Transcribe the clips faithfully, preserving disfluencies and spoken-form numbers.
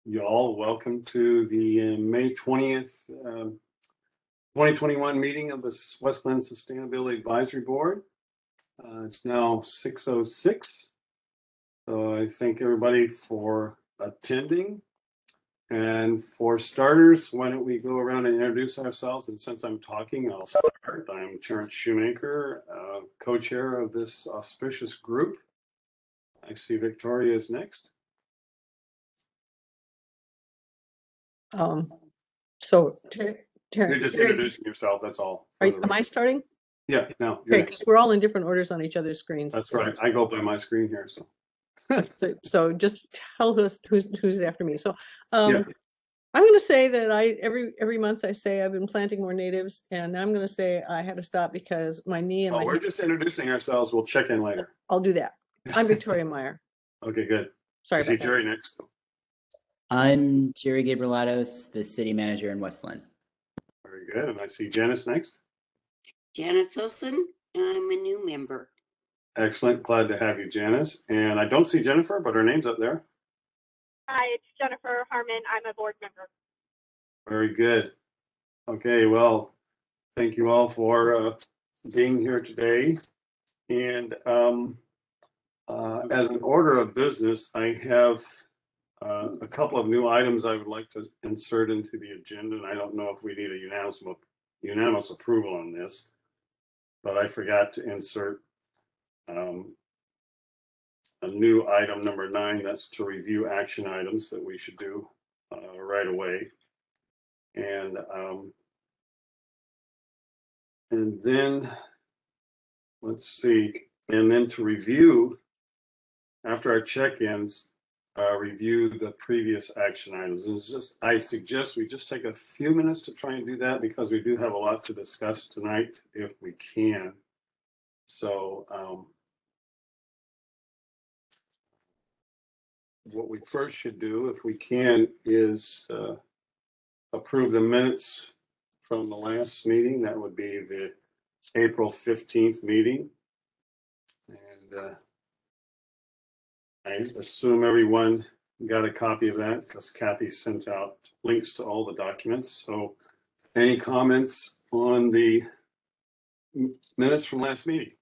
y'all. Welcome to the uh, May twentieth, um, twenty twenty-one meeting of the West Glen Sustainability Advisory Board. Uh, it's now six oh six. So I thank everybody for attending. And for starters, why don't we go around and introduce ourselves? And since I'm talking, I'll start. I'm Terrence Shoemaker, uh, co-chair of this auspicious group. I see Victoria is next. Um, so, Ter- Ter- You're just Terry, introducing yourself, that's all. are, for the am I record. starting? Yeah, no. you're Okay, next. because we're all in different orders on each other's screens. That's right. I go by my screen here, so. So, so just tell us who's who's after me. So, um, Yeah. I'm going to say that I every every month I say I've been planting more natives, and I'm going to say I had to stop because my knee and Oh, my we're hip. just introducing ourselves. We'll check in later. I'll do that. I'm Victoria Meyer. Okay, good. Sorry I see about that. Jerry next. I'm Jerry Gabrielatos, the city manager in West Glen. Very good. And I see Janice next. Janice Olson, and I'm a new member. Excellent. Glad to have you, Janice. And I don't see Jennifer, but her name's up there. Hi, it's Jennifer Harmon. I'm a board member. Very good. Okay, well, thank you all for uh, being here today. And um, uh, as an order of business, I have uh, a couple of new items I would like to insert into the agenda. And I don't know if we need a unanimous, unanimous approval on this, but I forgot to insert um, a new item, number nine. That's to review action items that we should do uh, right away. And um, and then let's see, and then to review after our check-ins, uh, review the previous action items. And it's just, I suggest we just take a few minutes to try and do that because we do have a lot to discuss tonight if we can. So um, what we first should do, if we can, is uh, approve the minutes from the last meeting. That would be the April fifteenth meeting. And uh, I assume everyone got a copy of that because Kathy sent out links to all the documents. So any comments on the minutes from last meeting?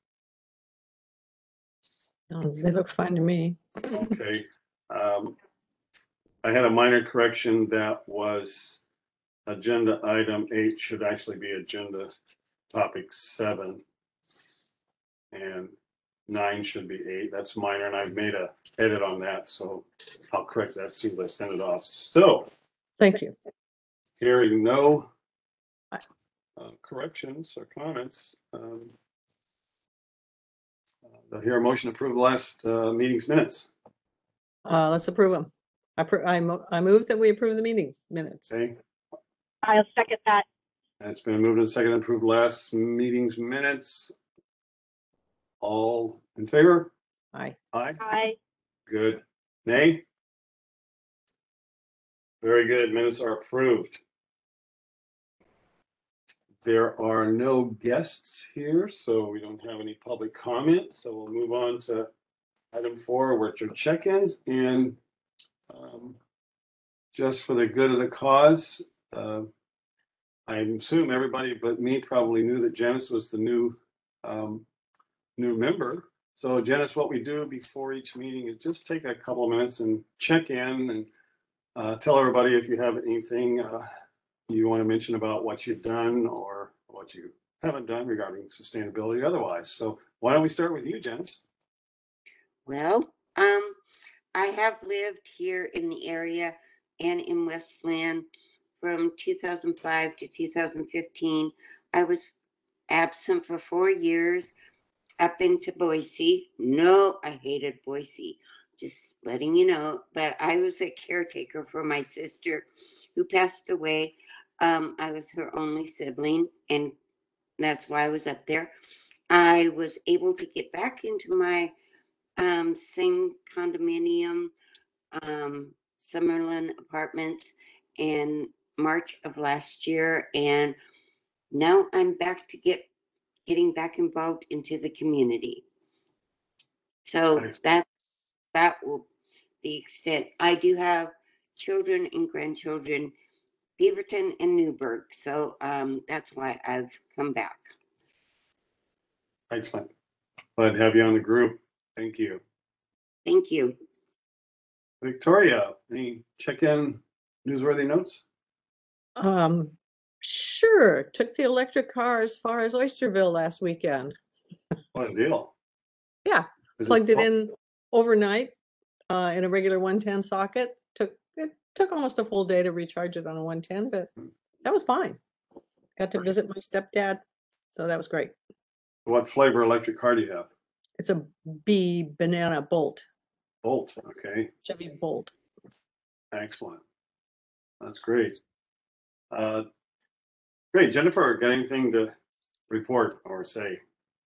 Oh, they look fine to me. Okay. Um, I had a minor correction. That was agenda item eight should actually be agenda topic seven. And nine should be eight. That's minor, and I've made a edit on that, so I'll correct that as soon as I send it off. So, Thank you. hearing no uh, corrections or comments, um, uh, I'll hear a motion to approve the last uh, meeting's minutes. Uh, let's approve them. I, pr I, mo I move that we approve the meetings minutes. Okay, I'll second that. it's been moved and seconded to approve last meeting's minutes. All in favor? Aye. Aye. Hi. Good. Nay? Very good. Minutes are approved. There are no guests here, so we don't have any public comment. So we'll move on to item four, which are check-ins. And um, just for the good of the cause, uh, I assume everybody but me probably knew that Janice was the new um, new member. So Janice, what we do before each meeting is just take a couple of minutes and check in and uh, tell everybody if you have anything uh, you want to mention about what you've done or what you haven't done regarding sustainability otherwise. So why don't we start with you, Janice? Well, um, I have lived here in the area and in West Glen from two thousand five to two thousand fifteen. I was absent for four years up into Boise. No, I hated Boise. Just letting you know. But I was a caretaker for my sister who passed away. Um, I was her only sibling, and that's why I was up there. I was able to get back into my um, same condominium, um, Summerlin Apartments, in March of last year, and now I'm back to get getting back involved into the community. So Thanks. that that will the extent. I do have children and grandchildren, Beaverton and Newburgh. So um, that's why I've come back. Excellent. Glad to have you on the group. Thank you. Thank you. Victoria, any check-in newsworthy notes? Um, sure. Took the electric car as far as Oysterville last weekend. What a deal. Yeah, Is plugged it oh, in overnight uh, in a regular one ten socket. Took it took almost a full day to recharge it on a one ten, but that was fine. Got to Great. visit my stepdad, so that was great. What flavor electric car do you have? It's a B banana Bolt, Bolt. Okay. Chevy Bolt. Excellent. That's great. Uh, great. Jennifer, got anything to report or say?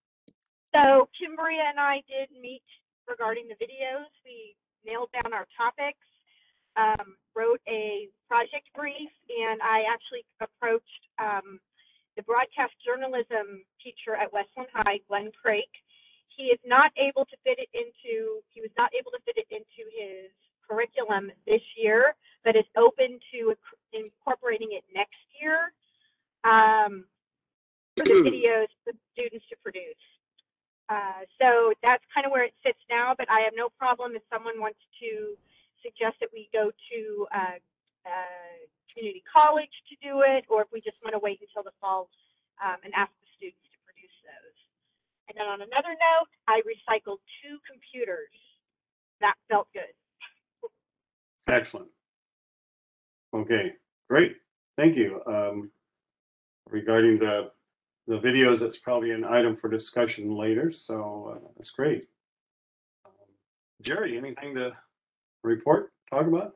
So Kimberia and I did meet regarding the videos. We nailed down our topics, um, wrote a project brief, and I actually approached um, the broadcast journalism teacher at Westland High, Glenn Craik. He is not able to fit it into, he was not able to fit it into his curriculum this year, but is open to incorporating it next year um, for the videos for students to produce. Uh, so that's kind of where it sits now, but I have no problem if someone wants to suggest that we go to uh, uh, community college to do it, or if we just want to wait until the fall um, and ask the students to produce those. And then on another note, I recycled two computers. That felt good. Excellent. Okay, great. Thank you. Um, regarding the the videos, it's probably an item for discussion later, so uh, that's great. Um, Jerry, anything to report, talk about?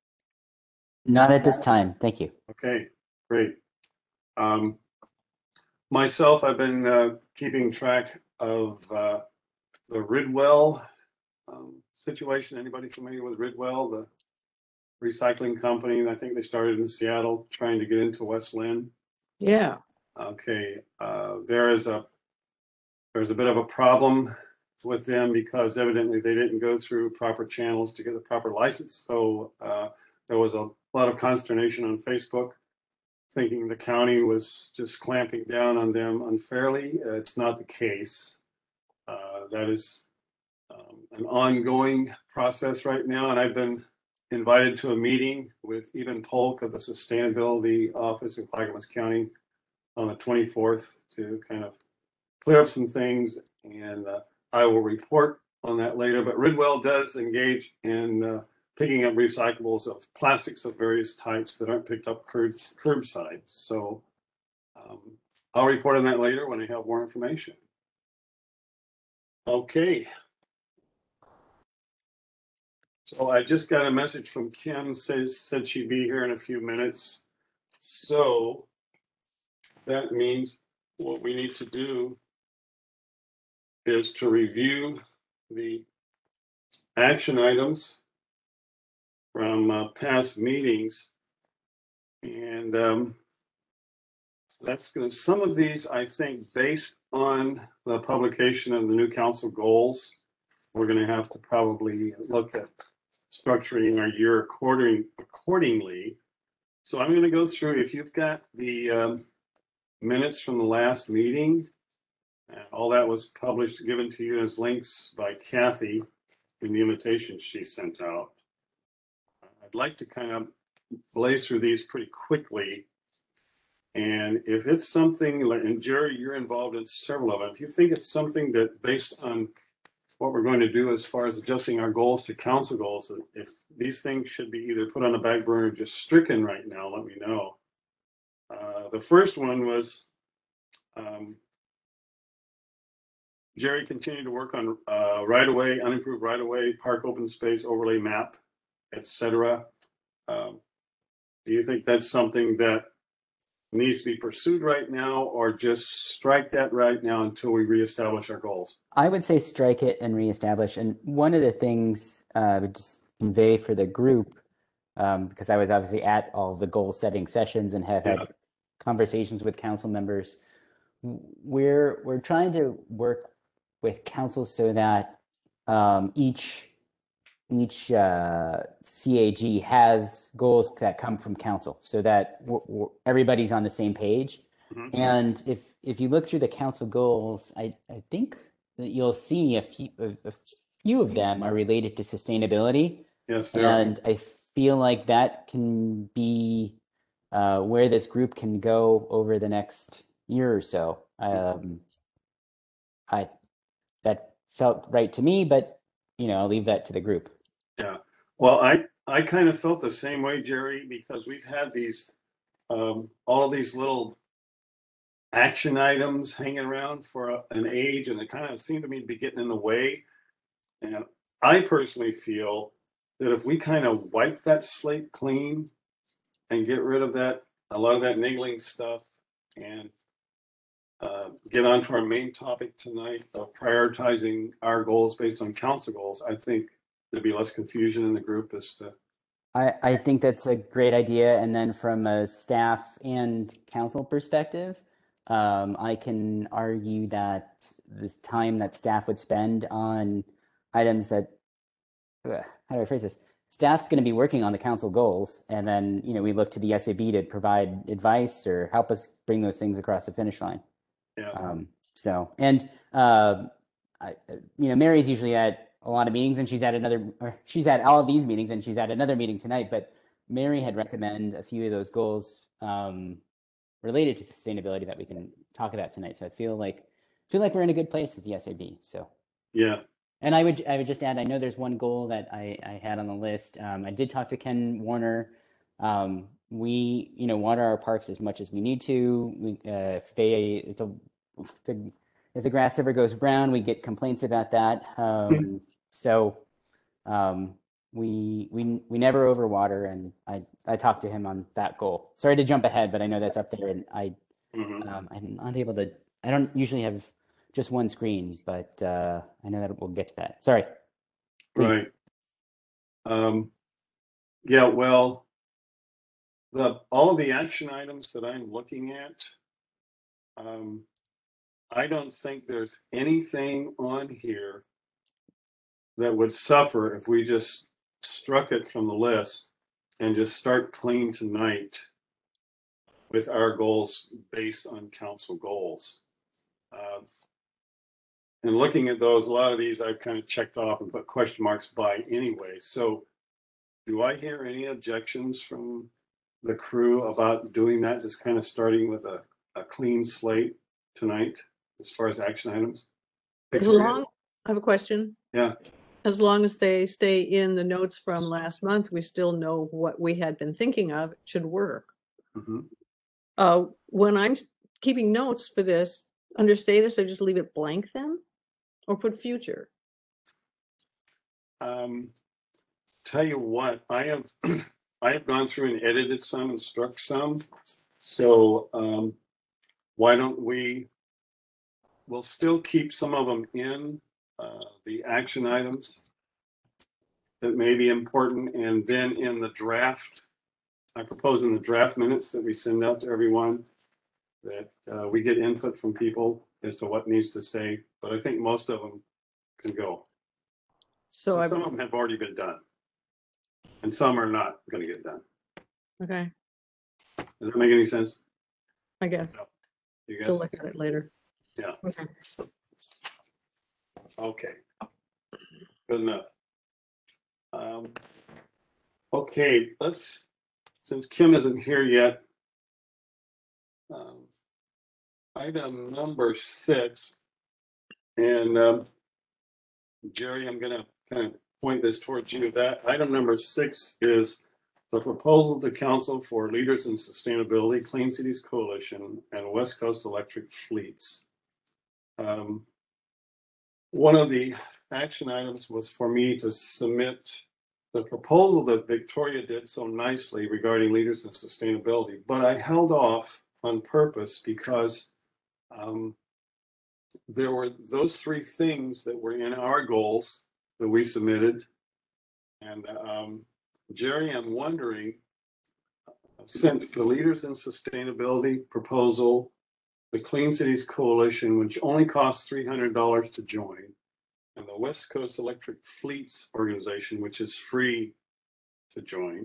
Not at this time. Thank you. Okay, great. Um, myself, I've been uh, keeping track of uh, the Ridwell um, situation. Anybody familiar with Ridwell, the recycling company? I think they started in Seattle, trying to get into West Lynn. Yeah. Okay, uh, there is a there's a bit of a problem with them because evidently they didn't go through proper channels to get the proper license. So uh, there was a lot of consternation on Facebook, thinking the county was just clamping down on them unfairly. Uh, it's not the case. Uh, that is um, an ongoing process right now, and I've been invited to a meeting with Eben Polk of the Sustainability Office in Clackamas County on the twenty-fourth to kind of clear up some things, and uh, I will report on that later. But Ridwell does engage in uh, picking up recyclables of plastics of various types that aren't picked up curbs, curbside. So um, I'll report on that later when I have more information. Okay. So I just got a message from Kim, says said she'd be here in a few minutes. So that means what we need to do is to review the action items from uh, past meetings. And um, that's going to, some of these, I think, based on the publication of the new council goals, we're going to have to probably look at structuring our year according, accordingly. So I'm going to go through, if you've got the um, minutes from the last meeting, and all that was published, given to you as links by Kathy in the invitation she sent out. I'd like to kind of blaze through these pretty quickly. And if it's something, like, and Jerry, you're involved in several of them. If you think it's something that based on what we're going to do as far as adjusting our goals to council goals, if these things should be either put on the back burner or just stricken right now, let me know. Uh, the first one was um, Jerry continued to work on uh, right-of-way, unimproved right-of-way, park open space, overlay map, et cetera. Um, do you think that's something that needs to be pursued right now, or just strike that right now until we reestablish our goals? I would say strike it and reestablish. And one of the things uh, I would just convey for the group, um, because I was obviously at all the goal setting sessions and have Yeah. had conversations with council members. We're we're trying to work with council so that um, each each uh, C A G has goals that come from council, so that w- w- everybody's on the same page. Mhm. And if if you look through the council goals, I I think that you'll see a few a, a few of them are related to sustainability, Yes, there are. and I feel like that can be uh, where this group can go over the next year or so. Um, I that felt right to me, but you know, I'll leave that to the group. Yeah. Well, I, I kind of felt the same way, Jerry, because we've had these, um, all of these little action items hanging around for a- an age, and it kind of seemed to me to be getting in the way. And I personally feel that if we kind of wipe that slate clean and get rid of that, a lot of that niggling stuff, and uh, get on to our main topic tonight of prioritizing our goals based on council goals, I think there'd be less confusion in the group as to. I, I think that's a great idea. And then from a staff and council perspective, um, I can argue that this time that staff would spend on items that, uh, how do I phrase this? Staff's going to be working on the council goals, and then you know we look to the S A B to provide advice or help us bring those things across the finish line. Yeah. Um, so, and uh, I, you know, Mary's usually at a lot of meetings, and she's at another, or she's at all of these meetings, and she's at another meeting tonight. But Mary had recommended a few of those goals um, related to sustainability that we can talk about tonight. So I feel like feel like we're in a good place as the S A B. So Yeah. and I would I would just add, I know there's one goal that I, I had on the list. Um, I did talk to Ken Warner. Um, we you know water our parks as much as we need to. We, uh, if they if the, if the if the grass ever goes brown, we get complaints about that. Um, so um, we we we never overwater, and I I talked to him on that goal. Sorry to jump ahead, but I know that's up there, and I Mhm. um, I'm not able to. I don't usually have just one screen, but uh, I know that we'll get to that. Sorry. Please. Right. Um, yeah, well, the, all of the action items that I'm looking at, um, I don't think there's anything on here that would suffer if we just struck it from the list and just start clean tonight with our goals based on council goals. Uh, and looking at those, a lot of these I've kind of checked off and put question marks by anyway. So do I hear any objections from the crew about doing that, just kind of starting with a, a clean slate tonight as far as action items? As long, I have a question. Yeah. As long as they stay in the notes from last month, we still know what we had been thinking of. It should work. Mhm. Uh, when I'm s- keeping notes for this, under status, I just leave it blank then? Or put future? Um, tell you what, I have, I have gone through and edited some and struck some. So, um, why don't we, we'll still keep some of them in, uh, the action items that may be important, and then in the draft, I propose in the draft minutes that we send out to everyone, that, uh, we get input from people as to what needs to stay, but I think most of them can go. So I, Some of them have already been done. And some are not gonna get done. okay, Does that make any sense? I guess. You We'll guys? look at it later. Yeah. Okay. Okay. Good enough. Um, okay, let's, since Kim isn't here yet. Um, item number six. And, um, Jerry, I'm gonna kind of point this towards you. That item number six is the proposal to council for leaders in sustainability, Clean Cities Coalition, and West Coast Electric Fleets. Um, one of the action items was for me to submit the proposal that Victoria did so nicely regarding leaders in sustainability, but I held off on purpose because um, there were those three things that were in our goals that we submitted. And um, Jerry, I'm wondering, since the leaders in sustainability proposal, the Clean Cities Coalition, which only costs three hundred dollars to join, and the West Coast Electric Fleets Organization, which is free to join.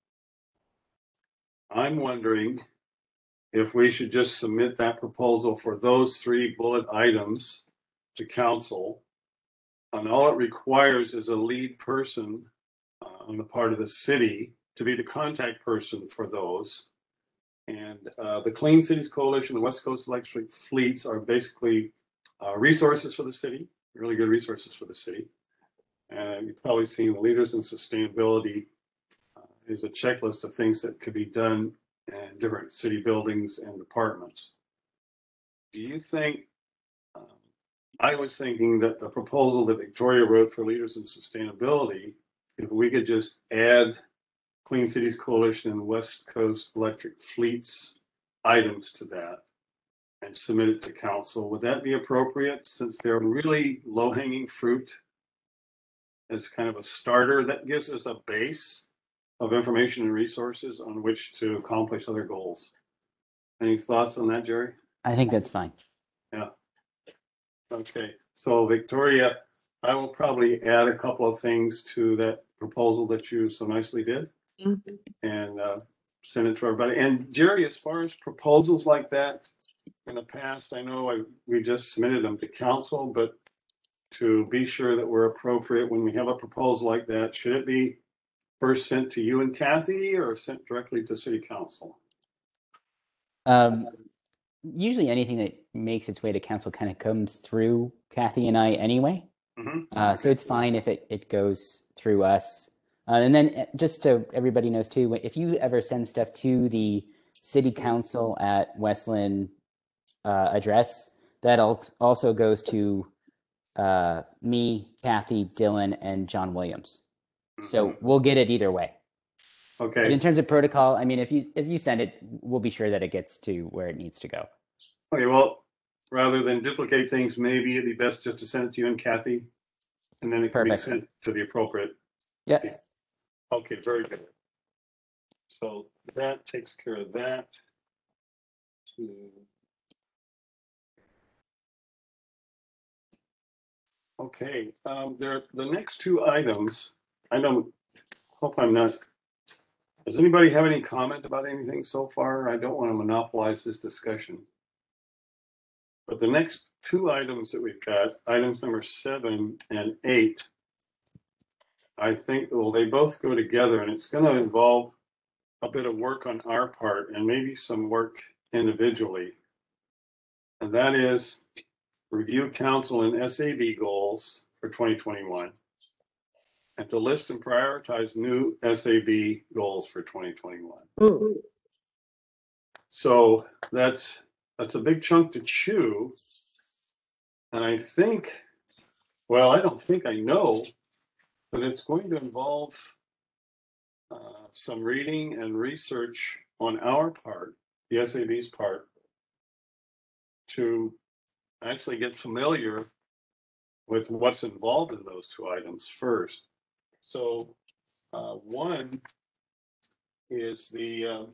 I'm wondering if we should just submit that proposal for those three bullet items to council. And all it requires is a lead person uh, on the part of the city to be the contact person for those. And uh, the Clean Cities Coalition, the West Coast Electric Fleets are basically uh, resources for the city, really good resources for the city. And you've probably seen the Leaders in Sustainability uh, is a checklist of things that could be done in different city buildings and departments. Do you think, um, I was thinking that the proposal that Victoria wrote for Leaders in Sustainability, if we could just add Clean Cities Coalition and West Coast Electric Fleets items to that and submit it to council, would that be appropriate since they're really low-hanging fruit as kind of a starter that gives us a base of information and resources on which to accomplish other goals? Any thoughts on that, Jerry? I think that's fine. Yeah. Okay, so Victoria, I will probably add a couple of things to that proposal that you so nicely did. Mhm. And uh, send it to everybody. And Jerry, as far as proposals like that, in the past, I know I, we just submitted them to council, but to be sure that we're appropriate when we have a proposal like that, should it be first sent to you and Kathy or sent directly to city council? Um, usually anything that makes its way to council kind of comes through Kathy and I anyway. Mhm. Uh, so it's fine if it, it goes through us. Uh, and then uh, just so everybody knows too, if you ever send stuff to the city council at Westland uh, address, that al- also goes to uh, me, Kathy, Dylan, and John Williams. So Mhm. we'll get it either way. But Okay, in terms of protocol, I mean, if you if you send it, we'll be sure that it gets to where it needs to go. okay, well, rather than duplicate things, maybe it'd be best just to send it to you and Kathy, and then it can be Perfect. sent to the appropriate. Yeah. Okay, very good. So that takes care of that. Hmm. Okay, um, there, the next two items, I don't, hope I'm not, does anybody have any comment about anything so far? I don't want to monopolize this discussion. But the next two items that we've got, items number seven and eight, I think, well, they both go together and it's going to involve a bit of work on our part and maybe some work individually. And that is review council and S A B goals for twenty twenty-one and to list and prioritize new S A B goals for twenty twenty-one. Ooh. So that's that's a big chunk to chew. And I think, well, I don't think I know, but it's going to involve uh, some reading and research on our part, the S A B's part, to actually get familiar with what's involved in those two items first. So uh, one is the, um,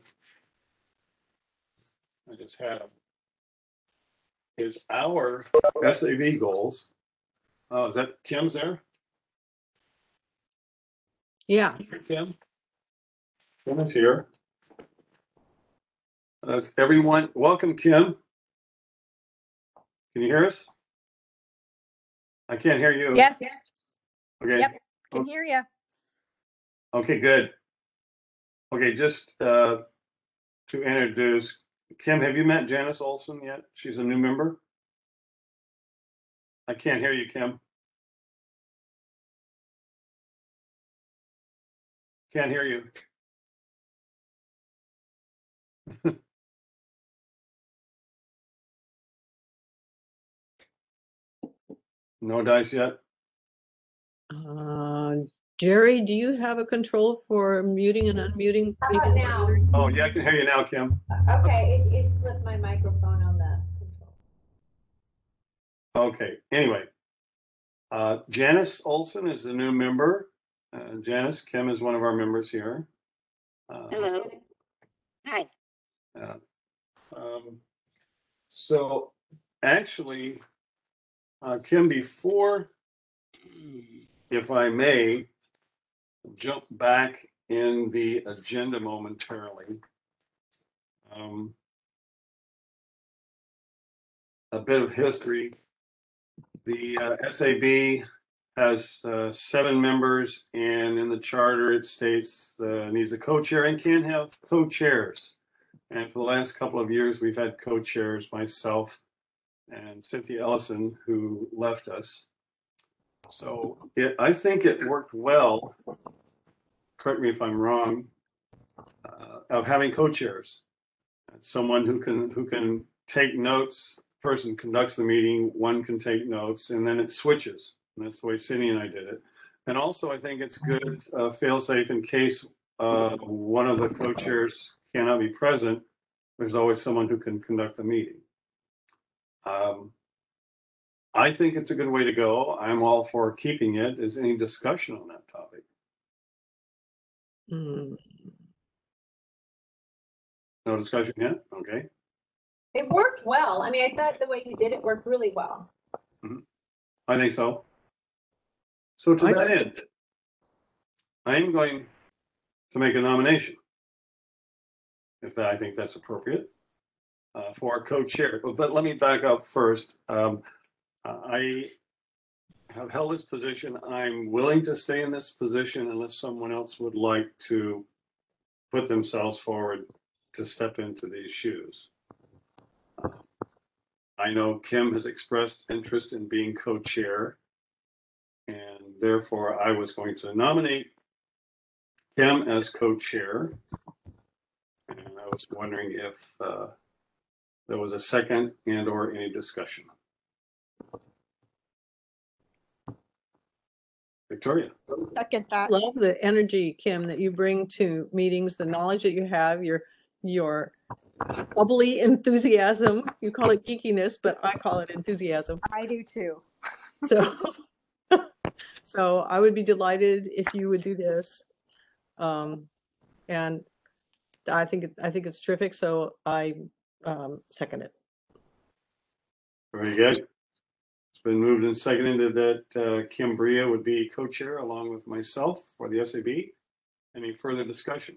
I just had them, is our S A B goals. Oh, is that Kim's there? Yeah. Kim? Kim is here. That's everyone. Welcome, Kim. Can you hear us? I can't hear you. Yes, Okay. Yep. can hear you. Okay, good. Okay, just uh, to introduce, Kim, have you met Janice Olson yet? She's a new member. I can't hear you, Kim. Can't hear you. No dice yet? Uh, Jerry, do you have a control for muting and unmuting? How people? about now? Oh, yeah, I can hear you now, Kim. Okay, it, it's with my microphone on the control. Okay, anyway. Uh, Janice Olson is the new member. Uh, Janice, Kim is one of our members here. Uh, Hello. Hi. Uh, um, so actually, uh, Kim, before if I may jump back in the agenda momentarily. Um, a bit of history. The uh, S A B has uh, seven members, and in the charter it states uh, needs a co-chair and can have co-chairs. And for the last couple of years, we've had co-chairs, myself and Cynthia Ellison, who left us. So it, I think it worked well, correct me if I'm wrong, uh, of having co-chairs. Someone who can who can take notes, person conducts the meeting, one can take notes, and then it switches. And that's the way Cindy and I did it. And also I think it's good, uh, fail-safe in case uh, one of the co-chairs cannot be present, there's always someone who can conduct the meeting. Um, I think it's a good way to go. I'm all for keeping it. Is any discussion on that topic? Mm. No discussion yet? Okay. It worked well. I mean, I thought the way you did it worked really well. I think so. So to I that think- end, I am going to make a nomination, if that, I think that's appropriate, uh, for a co-chair. But, but let me back up first. Um, I have held this position. I'm willing to stay in this position unless someone else would like to put themselves forward to step into these shoes. I know Kim has expressed interest in being co-chair, and therefore I was going to nominate Kim as co-chair. And I was wondering if uh, there was a second and or any discussion. Victoria. Second that. Love the energy, Kim, that you bring to meetings, the knowledge that you have, your your bubbly enthusiasm. You call it geekiness, but I call it enthusiasm. I do too. So, so I would be delighted if you would do this. Um, and I think, it- I think it's terrific. So I um, second it. Very good. It's been moved and seconded that uh, Kim Bria would be co-chair along with myself for the S A B. Any further discussion?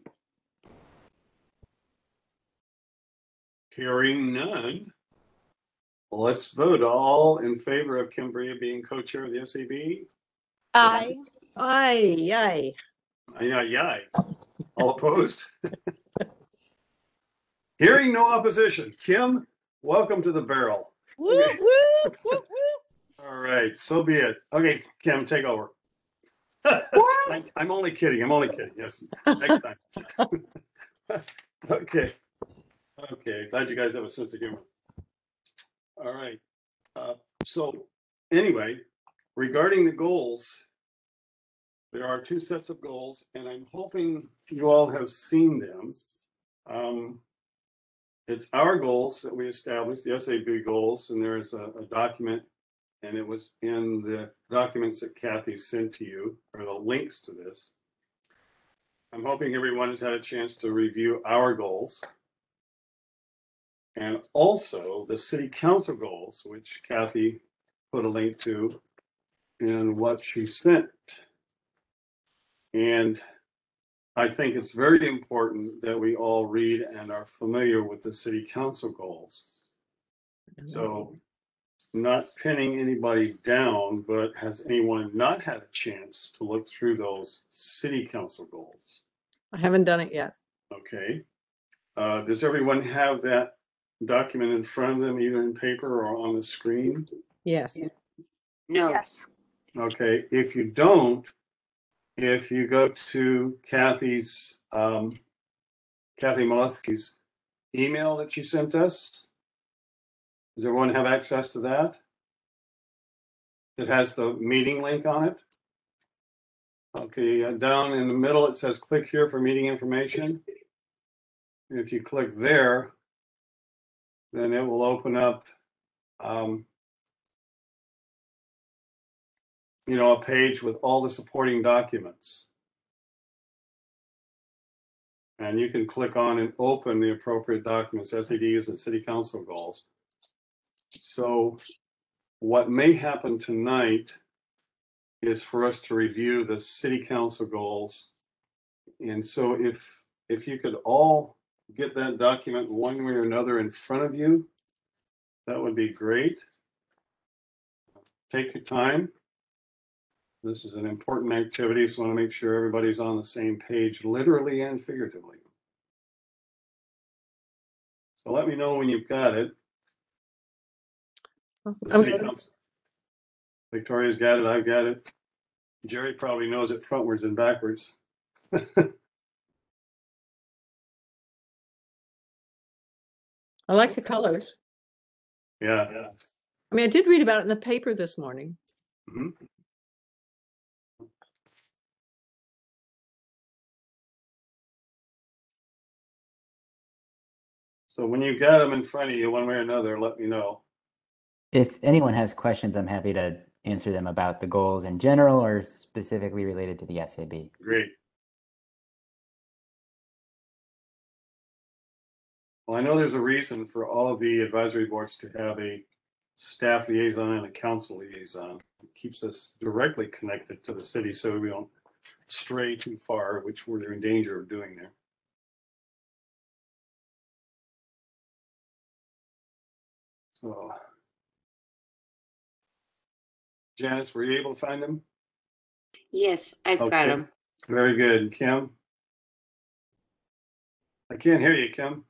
Hearing none. Let's vote. All in favor of Kim Bria being co-chair of the S A B? I. Aye, aye. Aye, aye, aye. All opposed? Hearing no opposition. Kim, welcome to the barrel. Woo, Okay. woo, woo, woo. All right, so be it. Okay, Kim, take over. I- I'm only kidding. I'm only kidding. Yes, next time. Okay. Okay, glad you guys have a sense of humor. All right. Uh, so anyway, regarding the goals, there are two sets of goals, and I'm hoping you all have seen them. Um, it's our goals that we established, the S A B goals, and there's a, a document, and it was in the documents that Kathy sent to you, or the links to this. I'm hoping everyone has had a chance to review our goals. And also the city council goals, which Kathy put a link to in what she sent. And I think it's very important that we all read and are familiar with the city council goals. So not pinning anybody down, but has anyone not had a chance to look through those city council goals? I haven't done it yet. Okay. Uh, does everyone have that document in front of them, either in paper or on the screen? Yes. No. Yes. Okay, if you don't, if you go to Kathy's, um, Kathy Molesky's email that she sent us, does everyone have access to that? It has the meeting link on it. Okay, uh, down in the middle, it says click here for meeting information. And if you click there, then it will open up, um, you know, a page with all the supporting documents. And you can click on and open the appropriate documents, S A Ds and city council goals. So what may happen tonight is for us to review the city council goals. And so if, if you could all get that document one way or another in front of you, that would be great. Take your time. This is an important activity, so I want to make sure everybody's on the same page, literally and figuratively. So let me know when you've got it. The I'm city ready. council. Victoria's got it, I've got it. Jerry probably knows it frontwards and backwards. I like the colors. Yeah, yeah. I mean, I did read about it in the paper this morning. Mhm. So when you've got them in front of you, one way or another, let me know. If anyone has questions, I'm happy to answer them about the goals in general or specifically related to the S A B. Great. Well, I know there's a reason for all of the advisory boards to have a staff liaison and a council liaison. It keeps us directly connected to the city so we don't stray too far, which we're in danger of doing there. So, Janice, were you able to find them? Yes, I've got Okay. them. Very good. Kim? I can't hear you, Kim.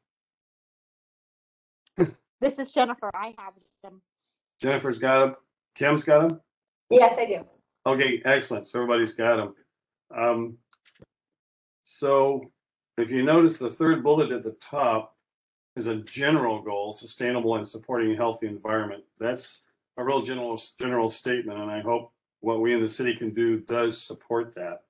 This is Jennifer. I have them. Jennifer's got them. Kim's got them? Yes, I do. Okay, excellent. So everybody's got them. Um, so if you notice, the third bullet at the top is a general goal, sustainable and supporting a healthy environment. That's a real general general statement, and I hope what we in the city can do does support that.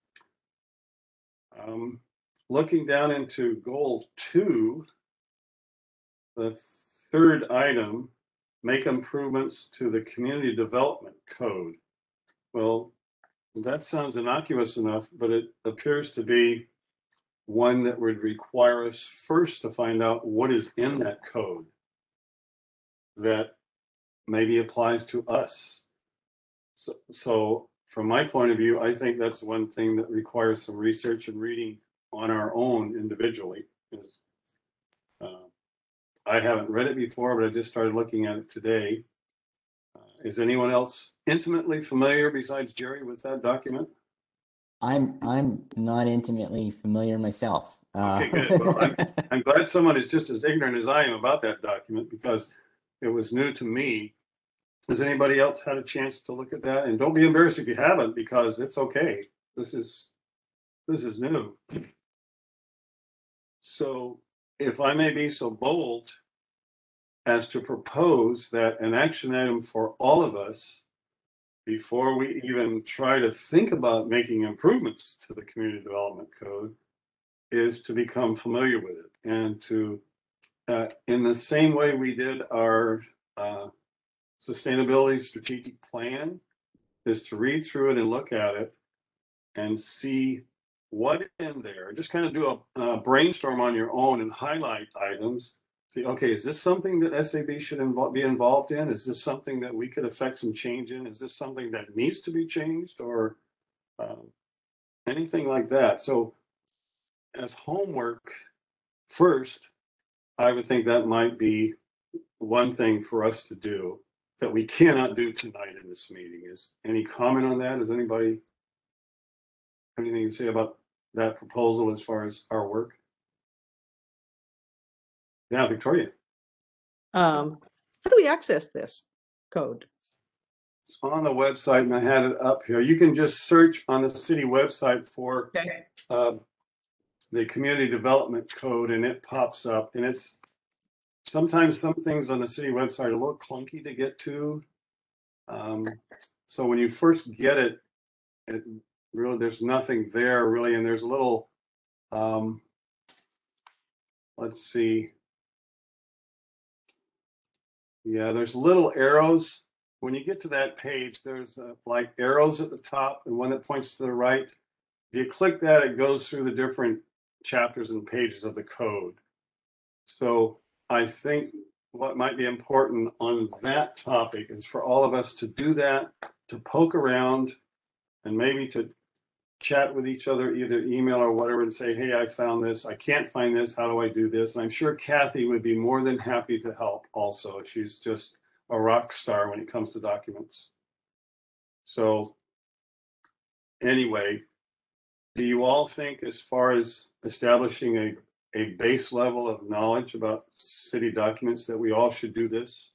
Um, looking down into goal two, the third item, make improvements to the community development code. Well, that sounds innocuous enough, but it appears to be one that would require us first to find out what is in that code that maybe applies to us. So, so from my point of view, I think that's one thing that requires some research and reading on our own individually. Is uh, I haven't read it before, but I just started looking at it today. Uh, is anyone else intimately familiar besides Jerry with that document? I'm I'm not intimately familiar myself. Uh, Okay, good. Well, I'm, I'm glad someone is just as ignorant as I am about that document because it was new to me. Has anybody else had a chance to look at that? And don't be embarrassed if you haven't, because it's okay. This is this is new. So if I may be so bold as to propose that an action item for all of us, before we even try to think about making improvements to the community development code, is to become familiar with it and to, uh, in the same way we did our uh, sustainability strategic plan, is to read through it and look at it and see what in there. Just kind of do a, a brainstorm on your own and highlight items. See, okay, is this something that S A B should invo- be involved in? Is this something that we could affect some change in? Is this something that needs to be changed, or uh, anything like that? So as homework first, I would think that might be one thing for us to do that we cannot do tonight in this meeting. Is any comment on that? Is anybody anything to say about that proposal as far as our work? Yeah, Victoria. Um, how do we access this code? It's on the website and I had it up here. You can just search on the city website for Okay. uh, the community development code and it pops up. And it's sometimes some things on the city website are a little clunky to get to. Um, so when you first get it, it really, there's nothing there really. And there's a little, um, let's see. Yeah, there's little arrows. When you get to that page, there's uh, like arrows at the top and one that points to the right. If you click that, it goes through the different chapters and pages of the code. So I think what might be important on that topic is for all of us to do that, to poke around and maybe to chat with each other, either email or whatever, and say, hey, I found this, I can't find this, how do I do this? And I'm sure Kathy would be more than happy to help also. She's just a rock star when it comes to documents. So anyway, do you all think, as far as establishing a, a base level of knowledge about city documents, that we all should do this?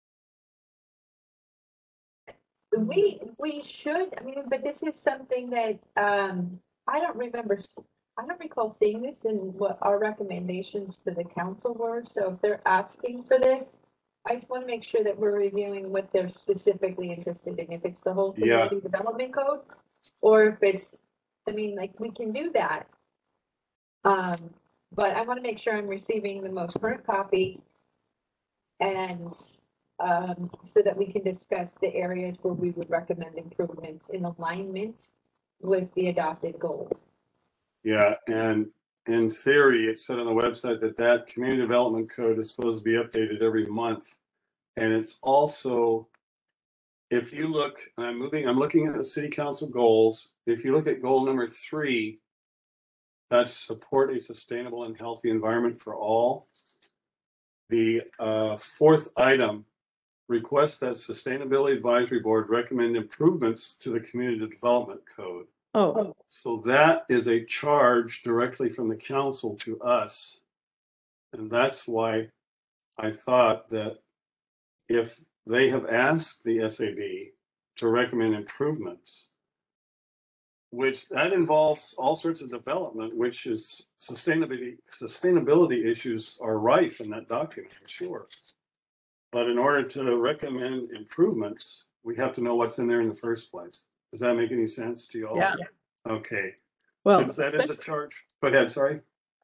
We, we should, I mean, but this is something that, um, I don't remember, s- I don't recall seeing this in what our recommendations to the council were, so if they're asking for this, I just want to make sure that we're reviewing what they're specifically interested in, if it's the whole Yeah. community development code, or if it's, I mean, like, we can do that. Um, but I want to make sure I'm receiving the most current copy and um, so that we can discuss the areas where we would recommend improvements in alignment with the adopted goals. Yeah, and in theory, it said on the website that that community development code is supposed to be updated every month. And it's also, if you look, and I'm moving, I'm looking at the city council goals. If you look at goal number three, that's support a sustainable and healthy environment for all. The uh, fourth item, request that Sustainability Advisory Board recommend improvements to the community development code. Oh, So that is a charge directly from the council to us. And that's why I thought that if they have asked the S A B to recommend improvements, which that involves all sorts of development, which is sustainability, sustainability issues are rife in that document, I'm sure. But in order to recommend improvements, we have to know what's in there in the first place. Does that make any sense to you all? yeah. Okay. Well, Since that is a especially- charge, go ahead, sorry.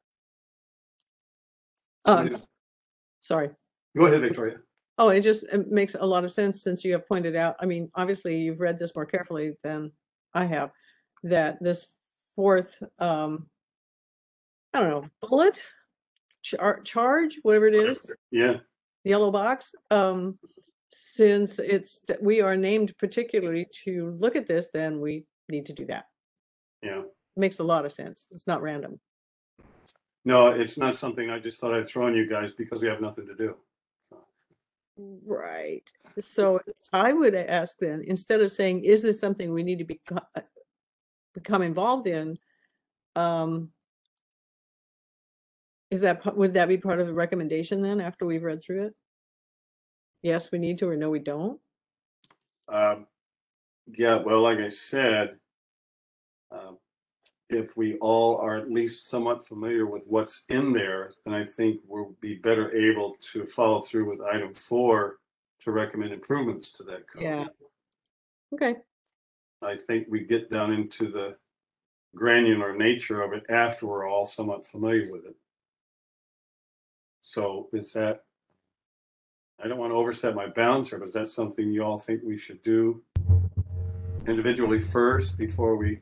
uh, sorry. Go ahead, Victoria. Oh, it just it makes a lot of sense since you have pointed out, I mean, obviously you've read this more carefully than I have, that this fourth, um, I don't know, bullet, char- charge, whatever it is, Yeah, yellow box, um, since it's, that we are named particularly to look at this, then we need to do that. yeah. Makes a lot of sense. It's not random. No, it's not something I just thought I'd throw on you guys because we have nothing to do. Right. So I would ask then, instead of saying, is this something we need to become, become involved in? Um, is that, pa- would that be part of the recommendation then after we've read through it? Yes, we need to, or no, we don't? Um, yeah, well, like I said, um, if we all are at least somewhat familiar with what's in there, then I think we'll be better able to follow through with item four to recommend improvements to that code. Yeah. Okay. I think we get down into the granular nature of it after we're all somewhat familiar with it. So is that, I don't want to overstep my bounds here, but is that something you all think we should do individually first before we?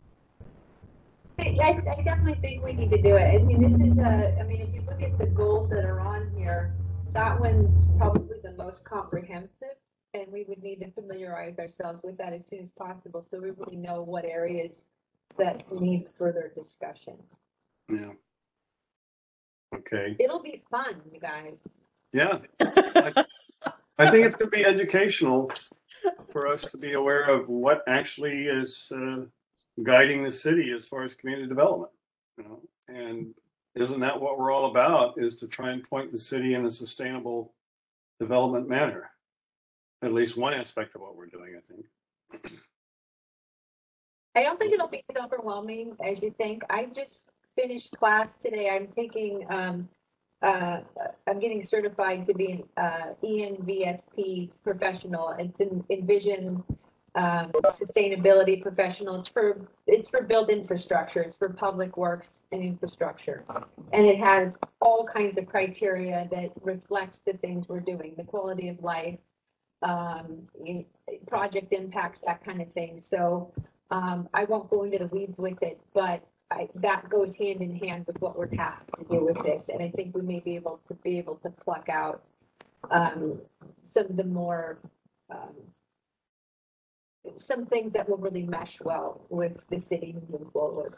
I, I I definitely think we need to do it. I mean, this is a, I mean, if you look at the goals that are on here, that one's probably the most comprehensive. And we would need to familiarize ourselves with that as soon as possible, so we really know what areas that need further discussion. Yeah. Okay. It'll be fun, you guys. Yeah. I, I think it's going to be educational for us to be aware of what actually is uh, guiding the city as far as community development. You know, and isn't that what we're all about? Is to try and point the city in a sustainable development manner. At least one aspect of what we're doing, I think. I don't think it'll be as overwhelming as you think. I just finished class today. I'm taking, um, uh, I'm getting certified to be an uh, E N V S P professional. It's an Envision um, sustainability professional. It's for it's for built infrastructure. It's for public works and infrastructure, and it has all kinds of criteria that reflects the things we're doing, the quality of life, um, project impacts, that kind of thing. So um, I won't go into the weeds with it, but I, that goes hand in hand with what we're tasked to do with this. And I think we may be able to be able to pluck out um, some of the more um, some things that will really mesh well with the city moving forward.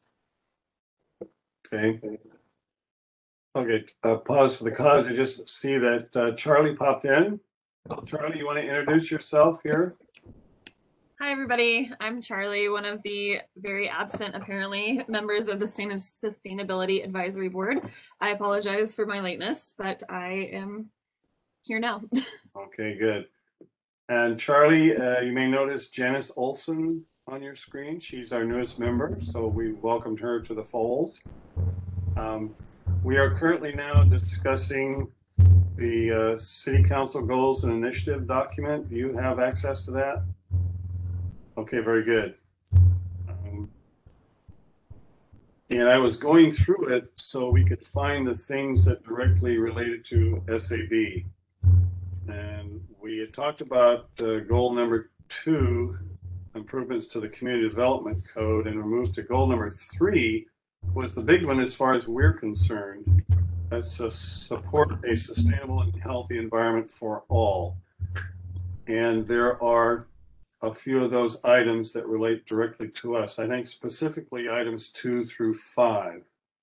Okay. Okay, uh, pause for the cause. I just see that uh, Charlie popped in. Charlie, you want to introduce yourself here? Hi, everybody. I'm Charlie, one of the very absent, apparently, members of the Sustainability Advisory Board. I apologize for my lateness, but I am here now. Okay, good. And Charlie, uh, you may notice Janice Olson on your screen. She's our newest member, so we welcomed her to the fold. Um, we are currently now discussing the uh, City Council Goals and Initiative document. Do you have access to that? Okay, very good. Um, and I was going through it so we could find the things that directly related to S A B. And we had talked about uh, goal number two, improvements to the community development code, and we moved to goal number three, was the big one as far as we're concerned. That's to support a sustainable and healthy environment for all. And there are a few of those items that relate directly to us. I think specifically items two through five.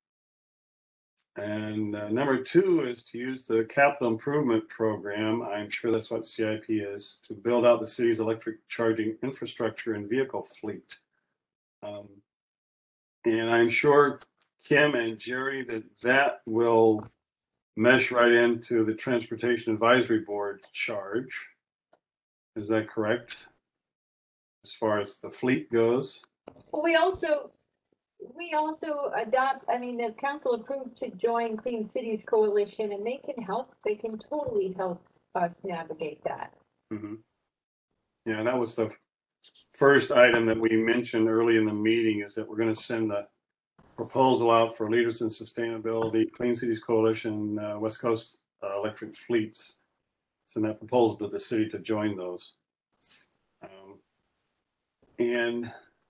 And uh, number two is to use the capital improvement program. I'm sure that's what C I P is, to build out the city's electric charging infrastructure and vehicle fleet. Um, and I'm sure Kim and Jerry that that will mesh right into the Transportation Advisory Board charge. Is that correct? As far as the fleet goes? Well, we also, we also adopt, I mean, the council approved to join Clean Cities Coalition, and they can help, they can totally help us navigate that. Mm-hmm. Yeah, that was the first item that we mentioned early in the meeting, is that we're going to send the proposal out for Leaders in Sustainability, Clean Cities Coalition, uh, West Coast uh, Electric Fleets. Send that proposal to the city to join those. Um, and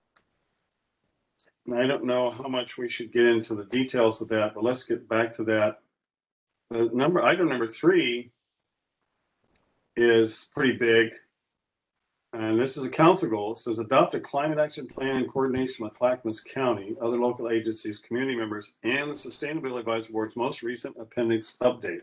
I don't know how much we should get into the details of that, but let's get back to that. The number, item number three is pretty big. And this is a council goal. It says adopt a climate action plan in coordination with Clackamas County, other local agencies, community members, and the Sustainability Advisory Board's most recent appendix update.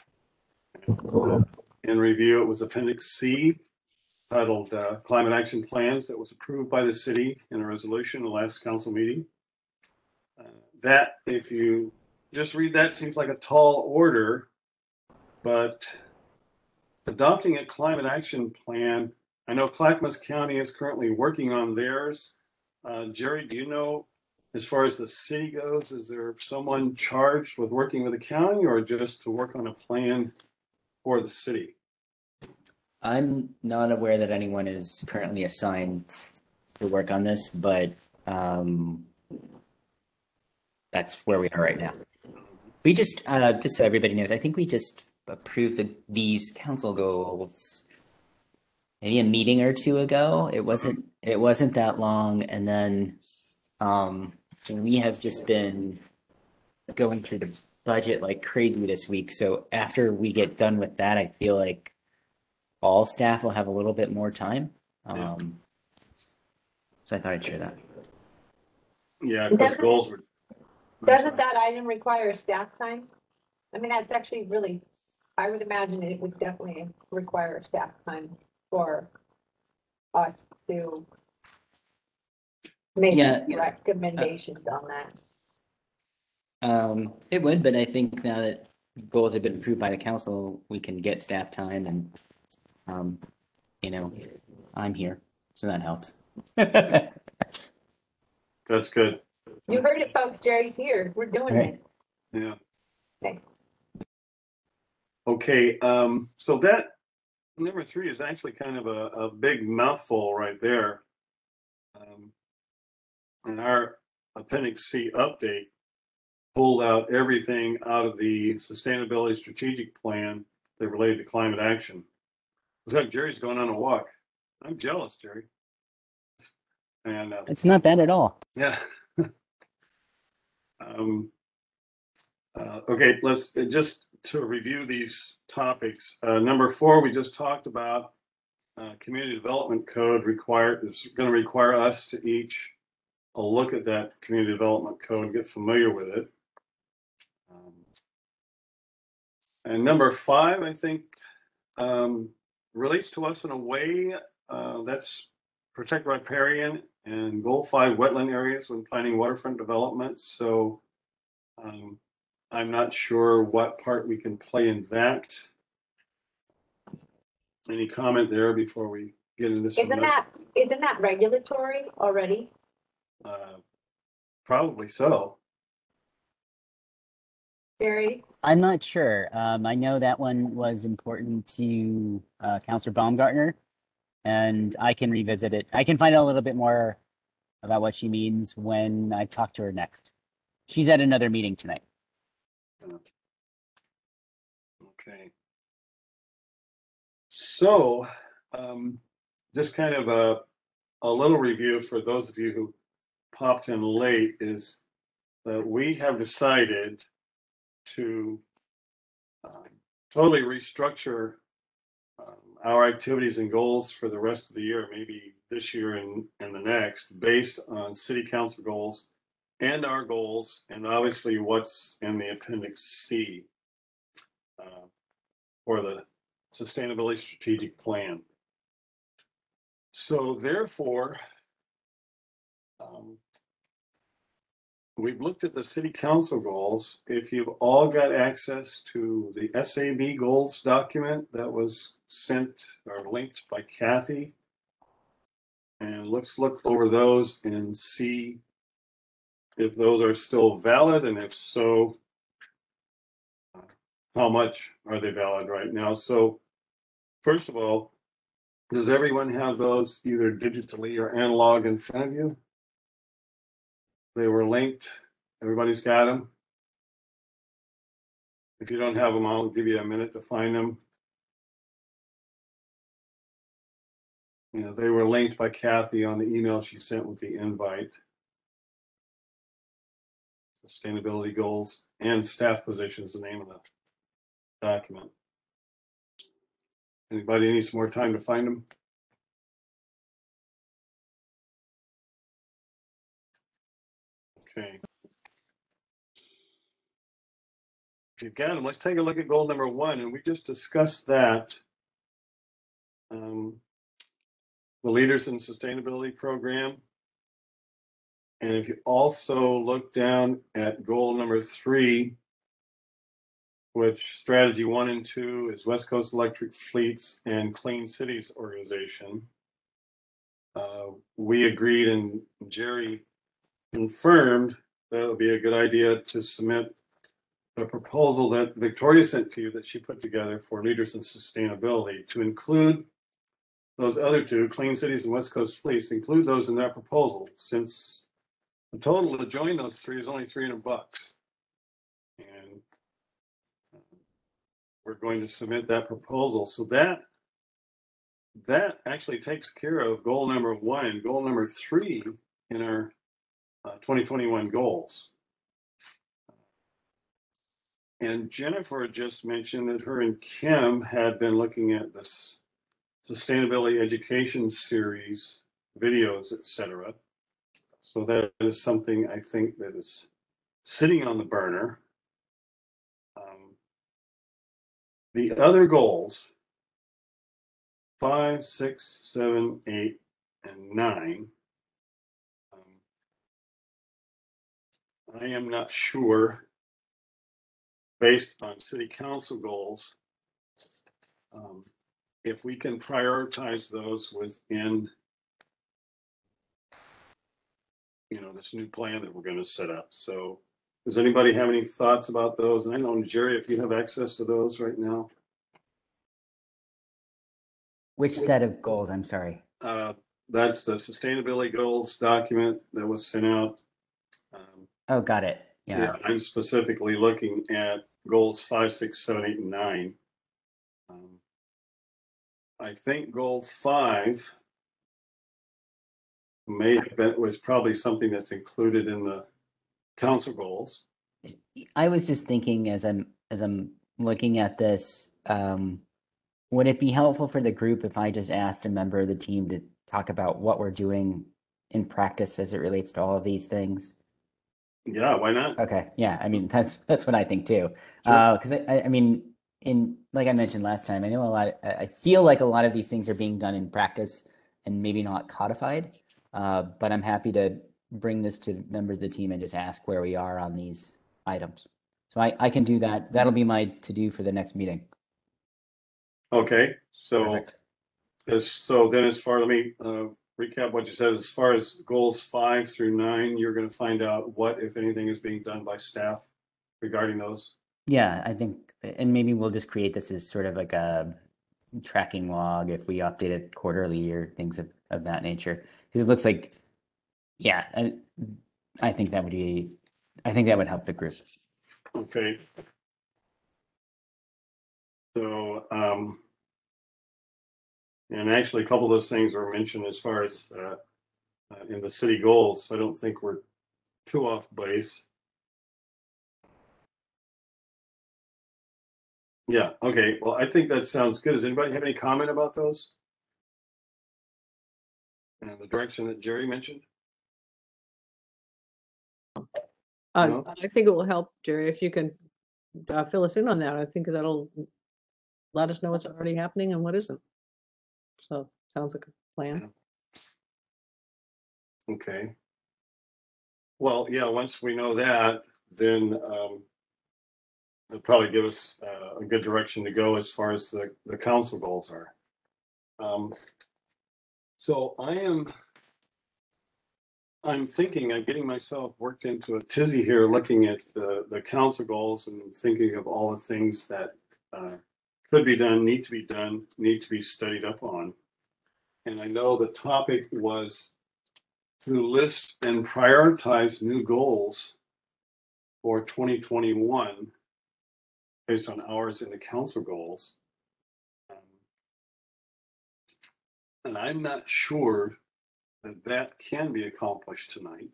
In review, it was Appendix C, titled uh, Climate Action Plans, that was approved by the city in a resolution in the last council meeting. Uh, that, if you just read that, seems like a tall order, but adopting a climate action plan, I know Clackamas County is currently working on theirs. Uh, Jerry, do you know, as far as the city goes, is there someone charged with working with the county, or just to work on a plan for the city? I'm not aware that anyone is currently assigned to work on this, but um, that's where we are right now. We just, uh, just so everybody knows, I think we just approved the, these council goals maybe a meeting or two ago. It wasn't, it wasn't that long, and then um, we have just been going through the budget like crazy this week. So after we get done with that, I feel like all staff will have a little bit more time. Um, Yeah. So I thought I'd share that. Yeah, because Doesn't- goals were. I'm Doesn't sorry. that item require staff time? I mean, that's actually really, I would imagine it would definitely require staff time for us to make Yeah. recommendations on that. Um, it would, but I think now that goals have been approved by the council, we can get staff time, and um, you know, I'm here, so that helps. That's good. You heard it, folks. Jerry's here. We're doing Right. it. Yeah. Okay. Okay, um, so that number three is actually kind of a, a big mouthful right there. Um, and our Appendix C update pulled out everything out of the sustainability strategic plan that related to climate action. Looks like Jerry's going on a walk. I'm jealous, Jerry. And uh, It's not bad at all. yeah. um, uh, okay, let's uh, just to review these topics. Uh, number four, we just talked about uh, community development code required, is going to require us to each a look at that community development code, get familiar with it. Um, and number five, I think, um, relates to us in a way uh, that's protect riparian and goal five wetland areas when planning waterfront development. So um, I'm not sure what part we can play in that. Any comment there before we get into some? Isn't that, isn't that regulatory already? Uh, probably so. Jerry? I'm not sure. Um, I know that one was important to uh, Councilor Baumgartner, and I can revisit it. I can find out a little bit more about what she means when I talk to her next. She's at another meeting tonight. Okay. So, um, just kind of a, a little review for those of you who popped in late is that we have decided to um, totally restructure um, our activities and goals for the rest of the year, maybe this year and, and the next, based on city council goals and our goals, and obviously what's in the Appendix C uh, for the Sustainability Strategic Plan. So therefore, um, we've looked at the city council goals. If you've all got access to the S A B goals document that was sent or linked by Kathy, and let's look over those and see if those are still valid, and if so, how much are they valid right now? So first of all, does everyone have those either digitally or analog in front of you? They were linked. Everybody's got them. If you don't have them, I'll give you a minute to find them. You know, they were linked by Kathy on the email she sent with the invite. Sustainability goals and staff positions, the name of the document. Anybody need some more time to find them? Okay. If you've got them, let's take a look at goal number one. And we just discussed that. Um, the Leaders in Sustainability Program. And if you also look down at goal number three, which strategy one and two is West Coast Electric Fleets and Clean Cities Organization. Uh, we agreed and Jerry confirmed that it would be a good idea to submit the proposal that Victoria sent to you that she put together for Leaders in Sustainability to include those other two, Clean Cities and West Coast Fleets, include those in that proposal, since the total to join those three is only three hundred bucks. And we're going to submit that proposal. So that that actually takes care of goal number one and goal number three in our uh, twenty twenty-one goals. And Jennifer just mentioned that her and Kim had been looking at this sustainability education series, videos, et cetera. So that is something I think that is sitting on the burner. Um, the other goals, five, six, seven, eight, and nine, um, I am not sure, based on city council goals, um, if we can prioritize those within, you know, this new plan that we're going to set up. So does anybody have any thoughts about those? And I know, Jerry, if you have access to those right now. Which set of goals? I'm sorry. Uh, that's the sustainability goals document that was sent out. Um, Oh, got it. Yeah. yeah, I'm specifically looking at goals five, six, seven, eight, and nine. Um, I think goal five may have been, was probably something that's included in the council goals. I was just thinking as I'm as I'm looking at this, um, would it be helpful for the group if I just asked a member of the team to talk about what we're doing in practice as it relates to all of these things? Yeah, why not? Okay, yeah, I mean that's that's what I think too. Sure. Uh, because I, I mean, in like I mentioned last time, I know a lot. I I feel like a lot of these things are being done in practice and maybe not codified. Uh, but I'm happy to bring this to members of the team and just ask where we are on these items. So I I can do that. That'll be my to do for the next meeting. Okay, so Perfect. this, so then as far, let me uh, recap what you said. As far as goals five through nine, you're going to find out what, if anything, is being done by staff regarding those. Yeah, I think, and maybe we'll just create this as sort of like a tracking log if we update it quarterly or things of, of that nature. Because it looks like, yeah, I, I think that would be, I think that would help the group. Okay. So, um, and actually, a couple of those things were mentioned as far as uh, uh, in the city goals. So I don't think we're too off base. Yeah. Okay. Well, I think that sounds good. Does anybody have any comment about those? And the direction that Jerry mentioned? Uh, No? I think it will help, Jerry, if you can uh, fill us in on that. I think that'll let us know what's already happening and what isn't. So sounds like a plan. Okay. Well, yeah, once we know that, then um, it'll probably give us uh, a good direction to go as far as the, the council goals are. Um, so I am, I'm thinking, I'm getting myself worked into a tizzy here, looking at the, the council goals and thinking of all the things that uh, could be done, need to be done, need to be studied up on. And I know the topic was to list and prioritize new goals for twenty twenty-one based on ours in the council goals. Um, and I'm not sure that that can be accomplished tonight.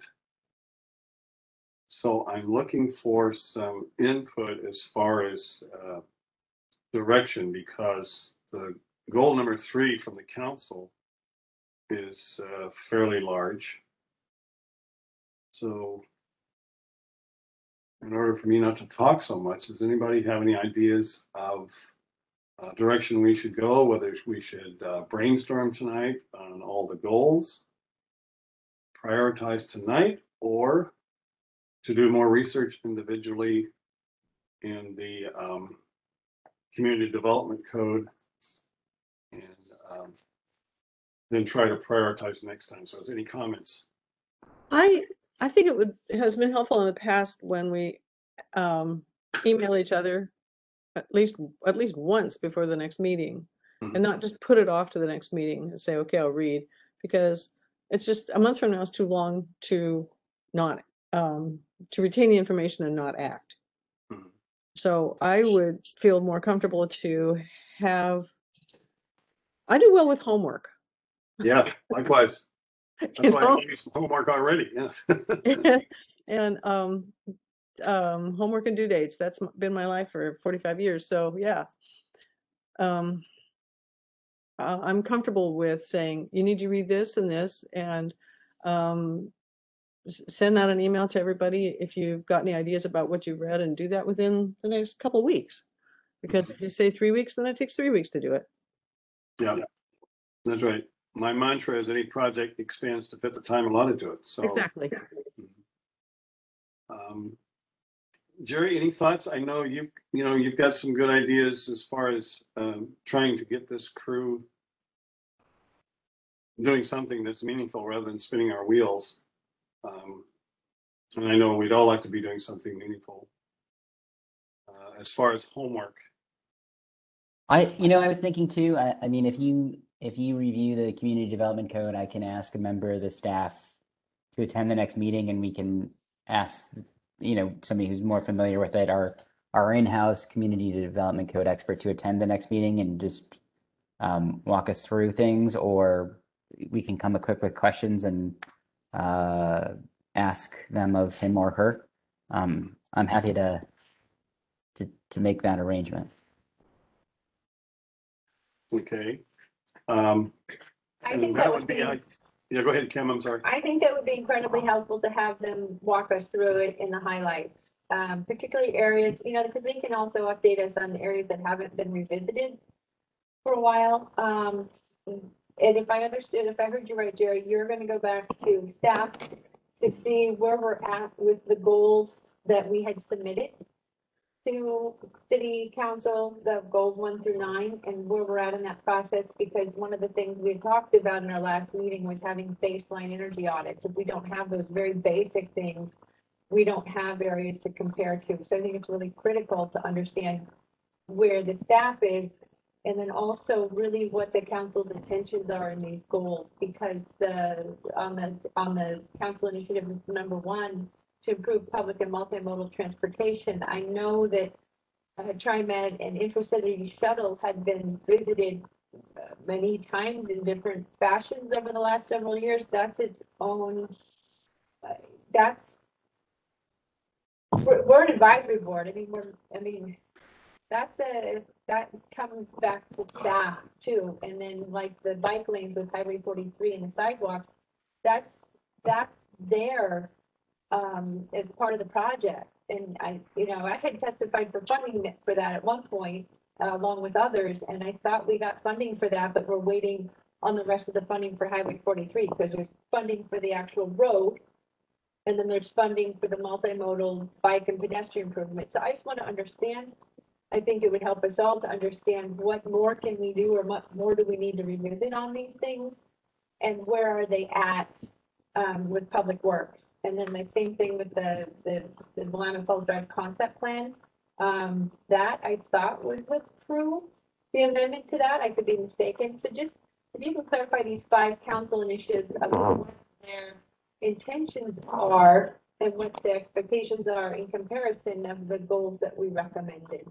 So I'm looking for some input as far as uh, direction, because the goal number three from the council is uh, fairly large. So in order for me not to talk so much, does anybody have any ideas of uh, direction we should go, whether we should uh, brainstorm tonight on all the goals, prioritize tonight, or to do more research individually in the um, community development code, and um, then try to prioritize next time. So is there any comments? I I think it would it has been helpful in the past when we um, email each other at least at least once before the next meeting, Mhm. and not just put it off to the next meeting and say, okay, I'll read, because it's just a month from now is too long to not um, to retain the information and not act. Mhm. So I would feel more comfortable to have. I do well with homework. Yeah, likewise. That's You why know? I gave you some homework already. Yes. and um, um, homework and due dates. That's m- been my life for forty-five years. So yeah, um, uh, I'm comfortable with saying you need to read this and this, and um, s- send out an email to everybody if you've got any ideas about what you've read, and do that within the next couple of weeks. Because if you say three weeks, then it takes three weeks to do it. Yeah, that's right. My mantra is any project expands to fit the time allotted to it. So Exactly. Um, Jerry, any thoughts? I know you've, you know, you've got some good ideas as far as um, trying to get this crew doing something that's meaningful rather than spinning our wheels. Um, and I know we'd all like to be doing something meaningful. Uh, as far as homework, I, you know, I was thinking too, I, I mean, if you, if you review the community development code, I can ask a member of the staff to attend the next meeting, and we can ask, you know, somebody who's more familiar with it, our, our in-house community development code expert, to attend the next meeting and just um, walk us through things, or we can come equipped with questions and uh, ask them of him or her. Um, I'm happy to, to, to make that arrangement. Okay. Um, I and think that that would would be, be, I- yeah, go ahead, Kim, I'm sorry. I think that would be incredibly helpful to have them walk us through it in the highlights. Um, particularly areas, you know, because they can also update us on areas that haven't been revisited for a while. Um, and if I understood, if I heard you right, Jerry, you're gonna go back to staff to see where we're at with the goals that we had submitted to city council, the goals one through nine, and where we're at in that process, because one of the things we had talked about in our last meeting was having baseline energy audits. If we don't have those very basic things, we don't have areas to compare to. So I think it's really critical to understand where the staff is, and then also really what the council's intentions are in these goals, because the, on the, on the council initiative number one, to improve public and multimodal transportation, I know that uh, TriMet and Intracity Shuttle had been visited uh, many times in different fashions over the last several years. That's its own, uh, that's, we're, we're an advisory board. I mean, we're, I mean, that's a, that comes back to staff too. And then like the bike lanes with Highway forty-three and the sidewalks, that's, that's there um, as part of the project. And I, you know, I had testified for funding for that at one point, uh, along with others, and I thought we got funding for that, but we're waiting on the rest of the funding for Highway forty-three, because there's funding for the actual road, and then there's funding for the multimodal bike and pedestrian improvement. So I just want to understand, I think it would help us all to understand what more can we do, or what more do we need to revisit on these things, and where are they at um, with Public Works. And then the same thing with the, the, the Willamette Falls Drive concept plan. Um, that I thought would look through the amendment to that. I could be mistaken. So just, if you can clarify these five council initiatives of what their intentions are and what the expectations are in comparison of the goals that we recommended.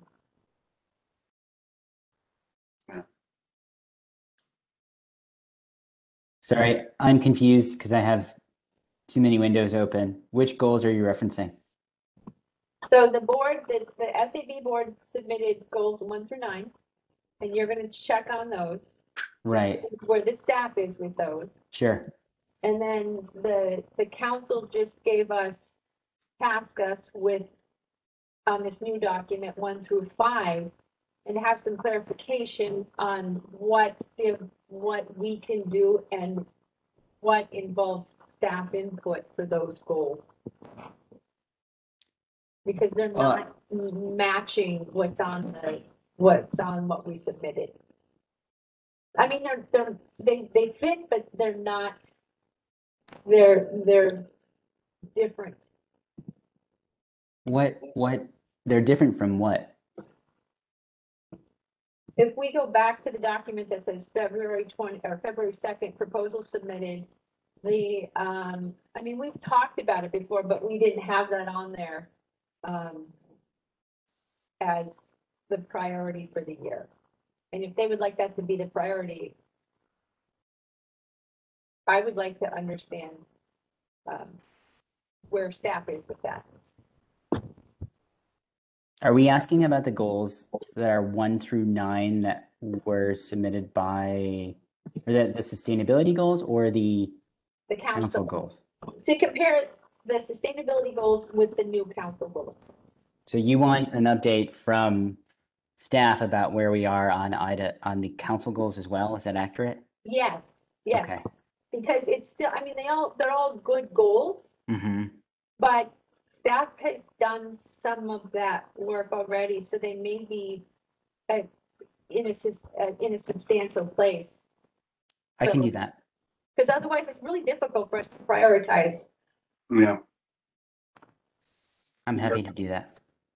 Sorry, I'm confused because I have too many windows open. Which goals are you referencing? So the board, the, the S A B board submitted goals one through nine, and you're gonna check on those. Right, Where the staff is with those. sure. And then the, the council just gave us, task us with, on this new document, one through five, and have some clarification on what, if, what we can do and what involves staff input for those goals. Because they're Uh, not matching what's on the, what's on what we submitted. I mean, they're, they're, they, they fit, but they're not, they're, they're different. What, what, they're different from what? If we go back to the document that says February twenty, or February second, proposal submitted, the, um, I mean, we've talked about it before, but we didn't have that on there, um, as the priority for the year. And if they would like that to be the priority, I would like to understand, um, where staff is with that. Are we asking about the goals that are one through nine that were submitted by, or the, the sustainability goals or the The council council, goals? to compare the sustainability goals with the new council goals. So you want an update from staff about where we are on I D A, on the council goals as well? Is that accurate? Yes, yes. Okay. Because it's still, I mean, they all, they're all good goals, Mm-hmm. but staff has done some of that work already, so they may be uh, in a, sus- uh, in a substantial place. I can do that. Because otherwise, it's really difficult for us to prioritize. Yeah. I'm happy to do that.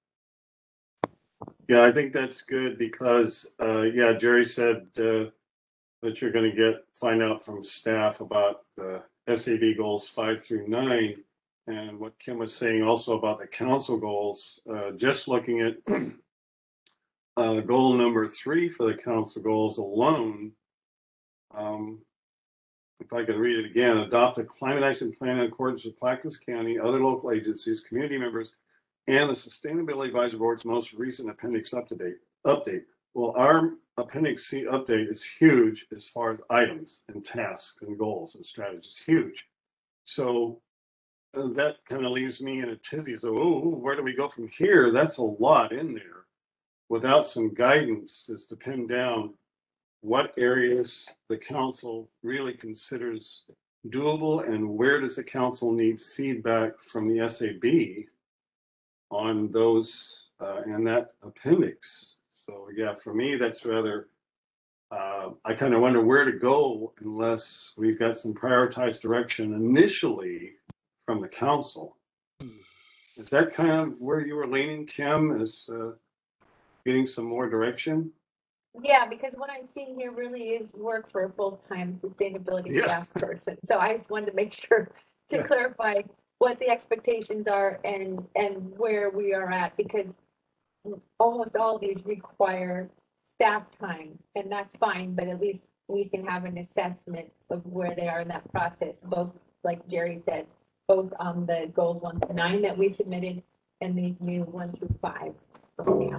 Yeah, I think that's good because, uh, yeah, Jerry said, uh, that you're gonna get, find out from staff about the S A B goals five through nine. And what Kim was saying also about the council goals, uh, just looking at uh, goal number three for the council goals alone. Um, if I can read it again, adopt a climate action plan in accordance with Clackamas County, other local agencies, community members, and the Sustainability Advisory Board's most recent appendix up to date update. Well, our Appendix C update is huge as far as items and tasks and goals and strategies, huge. So uh, that kind of leaves me in a tizzy. So, oh, where do we go from here? That's a lot in there. Without some guidance is to pin down what areas the council really considers doable and where does the council need feedback from the S A B on those uh, and that appendix. So yeah, for me, that's rather, uh, I kind of wonder where to go unless we've got some prioritized direction initially from the council. Is that kind of where you were leaning, Kim, is uh, getting some more direction? Yeah, because what I'm seeing here really is work for a full-time sustainability Yeah. staff person. So I just wanted to make sure to Yeah. clarify what the expectations are and, and where we are at, because almost all of these require staff time, and that's fine, but at least we can have an assessment of where they are in that process, both, like Jerry said, both on the goals one to nine that we submitted and these new one through five. Yeah.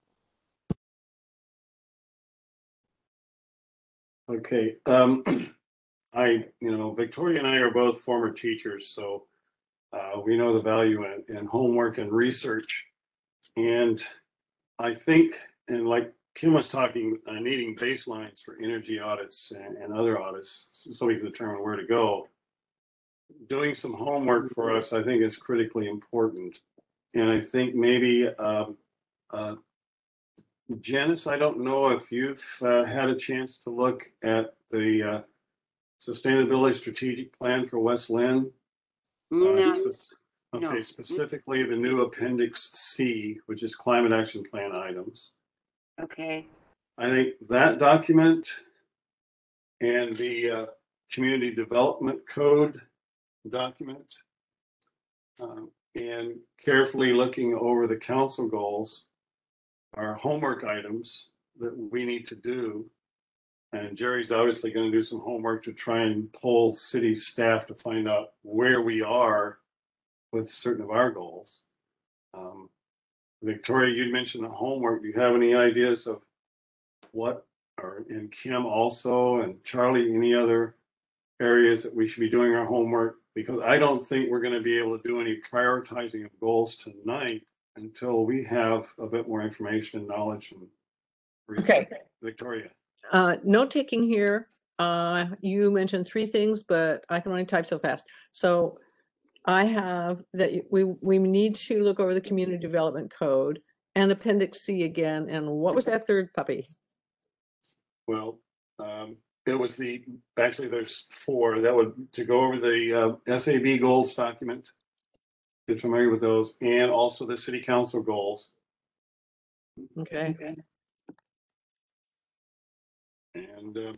Okay, um, I, you know, Victoria and I are both former teachers, so uh, we know the value in, in homework and research. And I think, and like Kim was talking, uh, needing baselines for energy audits and, and other audits so, so we can determine where to go. Doing some homework for us, I think, is critically important. And I think maybe, um, uh, Janice, I don't know if you've uh, had a chance to look at the uh, Sustainability Strategic Plan for West Lynn. No, Uh, spec- no. Okay, specifically the new Appendix C, which is Climate Action Plan items. Okay. I think that document and the uh, Community Development Code document um, and carefully looking over the council goals are homework items that we need to do. And Jerry's obviously going to do some homework to try and pull city staff to find out where we are with certain of our goals. Um, Victoria, you mentioned the homework. Do you have any ideas of what, or and Kim also, and Charlie, any other areas that we should be doing our homework? Because I don't think we're going to be able to do any prioritizing of goals tonight until we have a bit more information and knowledge. And Okay. Victoria. Uh, note taking here, uh, you mentioned three things, but I can only type so fast. So I have that y- we, we need to look over the community development code and Appendix C again. And what was that third puppy? Well, um, it was the, actually there's four that would, to go over the uh, S A B goals document. Get familiar with those, and also the city council goals. Okay. And uh,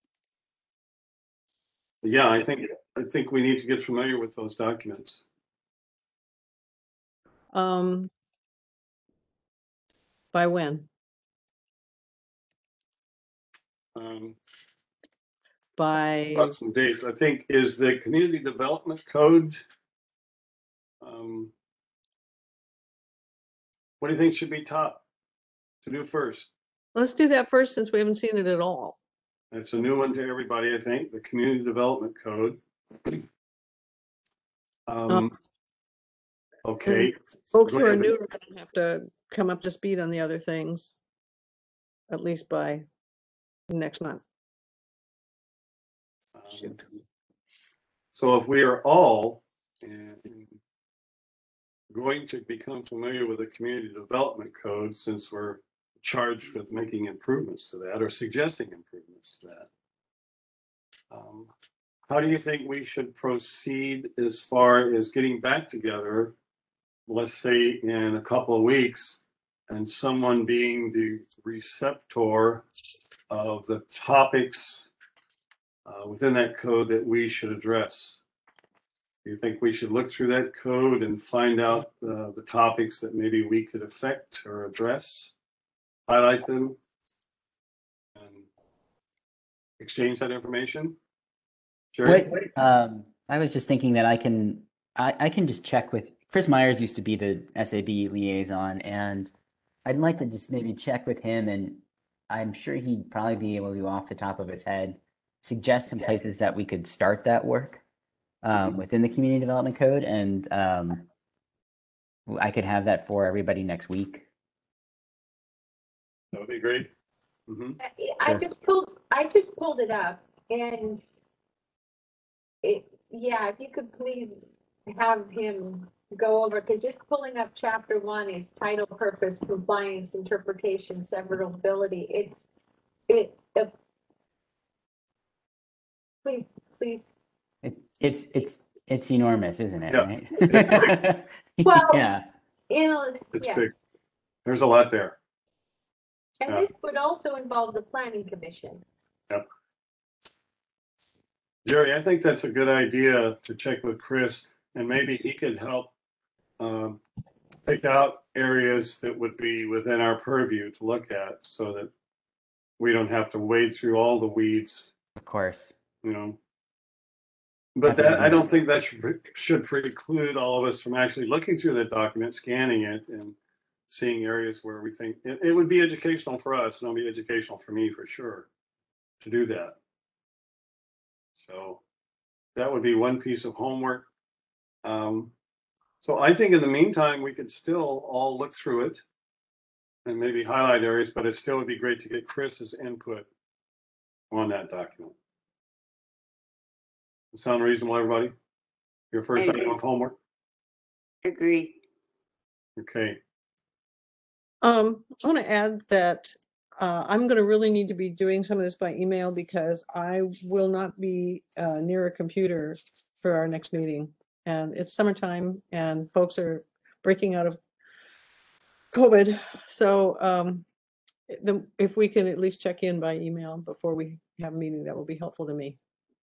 yeah, I think, I think we need to get familiar with those documents. Um, by when? Um, By, Got some dates. I think is the community development code. Um, what do you think should be top to do first? let's do that first since we haven't seen it at all. It's a new one to everybody, I think, the community development code. Um, okay. Folks Go who are ahead. new are gonna have to come up to speed on the other things. At least by next month. Um, So if we are all uh, going to become familiar with the community development code, since we're charged with making improvements to that or suggesting improvements to that, um, how do you think we should proceed as far as getting back together, let's say in a couple of weeks, and someone being the receptor of the topics uh, within that code that we should address? Do you think we should look through that code and find out uh, the topics that maybe we could affect or address, highlight them, and exchange that information? Jerry? What, um, I was just thinking that I can, I, I can just check with, Chris Myers used to be the S A B liaison, and I'd like to just maybe check with him and I'm sure he'd probably be able to, off the top of his head, suggest some places that we could start that work um, within the community development code, and um, I could have that for everybody next week. That would be great. Mhm. I- I Sure. just pulled, I just pulled it up and it, yeah, if you could please have him go over, because just pulling up chapter one is title, purpose, compliance, interpretation, severability. It's, it, uh, please, please. It, it's it's it's enormous, isn't it? Yeah, Right? it's Well, yeah. You know, It's yes. big. There's a lot there. And Yeah. this would also involve the planning commission. Yep. Jerry, I think that's a good idea to check with Chris, and maybe he could help um, pick out areas that would be within our purview to look at, so that we don't have to wade through all the weeds, Of course. you know. But Happy to that, do I don't that. think that should, should preclude all of us from actually looking through that document, scanning it, and seeing areas where we think it, it would be educational for us, and it'll be educational for me for sure to do that. So that would be one piece of homework. Um, so I think in the meantime, we could still all look through it and maybe highlight areas, but it still would be great to get Chris's input on that document. Sound reasonable, everybody? Your first I item agree. of homework? Agree. Okay. Um, I want to add that uh, I'm going to really need to be doing some of this by email because I will not be uh, near a computer for our next meeting. And it's summertime and folks are breaking out of COVID. So um, the, if we can at least check in by email before we have a meeting, that will be helpful to me.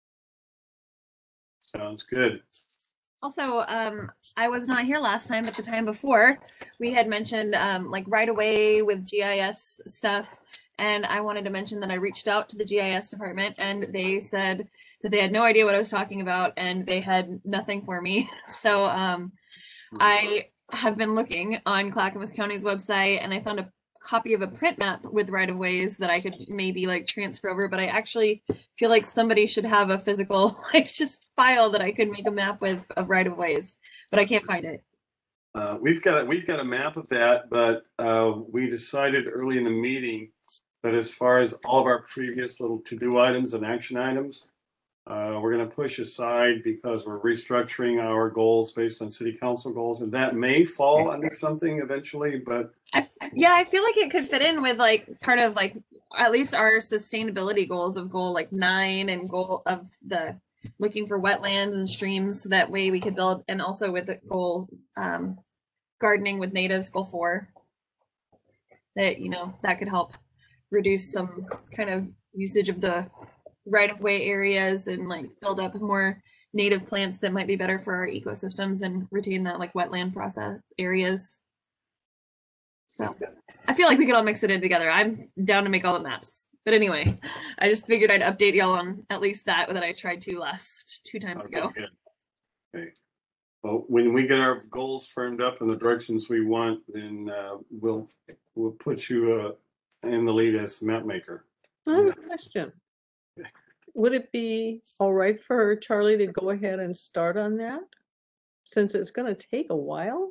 Sounds good. Also, um, I was not here last time, but the time before, we had mentioned um, like right away with G I S stuff. And I wanted to mention that I reached out to the G I S department and they said that they had no idea what I was talking about and they had nothing for me. So um, I have been looking on Clackamas County's website and I found a copy of a print map with right of ways that I could maybe like transfer over, but I actually feel like somebody should have a physical like just file that I could make a map with of right of ways, but I can't find it. Uh, we've got a, we've got a map of that, but uh, we decided early in the meeting that as far as all of our previous little to-do items and action items, uh, we're going to push aside because we're restructuring our goals based on city council goals, and that may fall under something eventually, but I, yeah, I feel like it could fit in with like part of like at least our sustainability goals of goal like nine and goal of the looking for wetlands and streams. So that way we could build, and also with the goal um, gardening with natives, goal four. That you know that could help reduce some kind of usage of the right of way areas and like build up more native plants that might be better for our ecosystems and retain that like wetland process areas. So I feel like we could all mix it in together. I'm down to make all the maps. But anyway, I just figured I'd update y'all on at least that that I tried to last two times okay, ago. good. Okay. Well, when we get our goals firmed up in the directions we want, then uh, we'll we'll put you uh, in the lead as the map maker. I have a question. Would it be all right for Charlie to go ahead and start on that? Since it's going to take a while?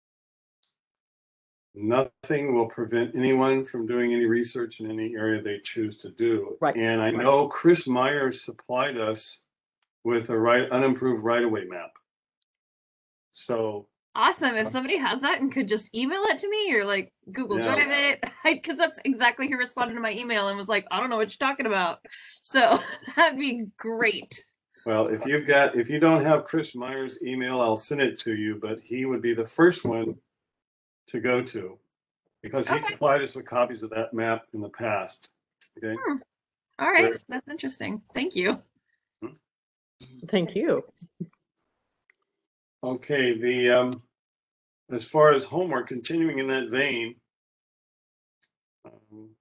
Nothing will prevent anyone from doing any research in any area they choose to do. Right. And I know Chris Myers supplied us with a right unimproved right-of-way map. So Awesome. If somebody has that and could just email it to me or like Google Yeah. Drive it, because that's exactly who responded to my email and was like, I don't know what you're talking about. So that'd be great. well, if you've got if you don't have Chris Myers' email, I'll send it to you, but he would be the first one to go to because he Okay. supplied us with copies of that map in the past. Okay. Hmm. All right. Great. That's interesting. Thank you. Thank you. Okay, the um as far as homework, continuing in that vein. Um,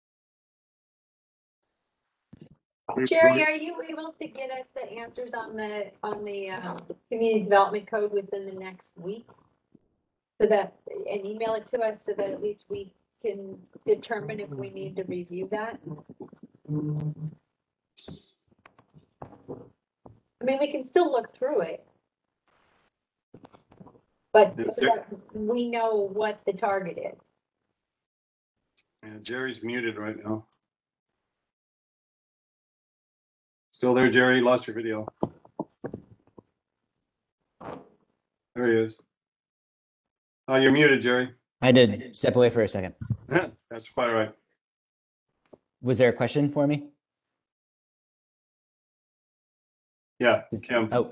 we- Jerry, are you able to get us the answers on the, on the um, community development code within the next week? So that, and email it to us so that at least we can determine if we need to review that? I mean, we can still look through it. But Yes, so sir. that we know what the target is. And Jerry's muted right now. Still there, Jerry? Lost your video. There he is. Oh, you're muted, Jerry. I had to step away for a second. That's quite all right. Was there a question for me? Yeah, Kim. Oh,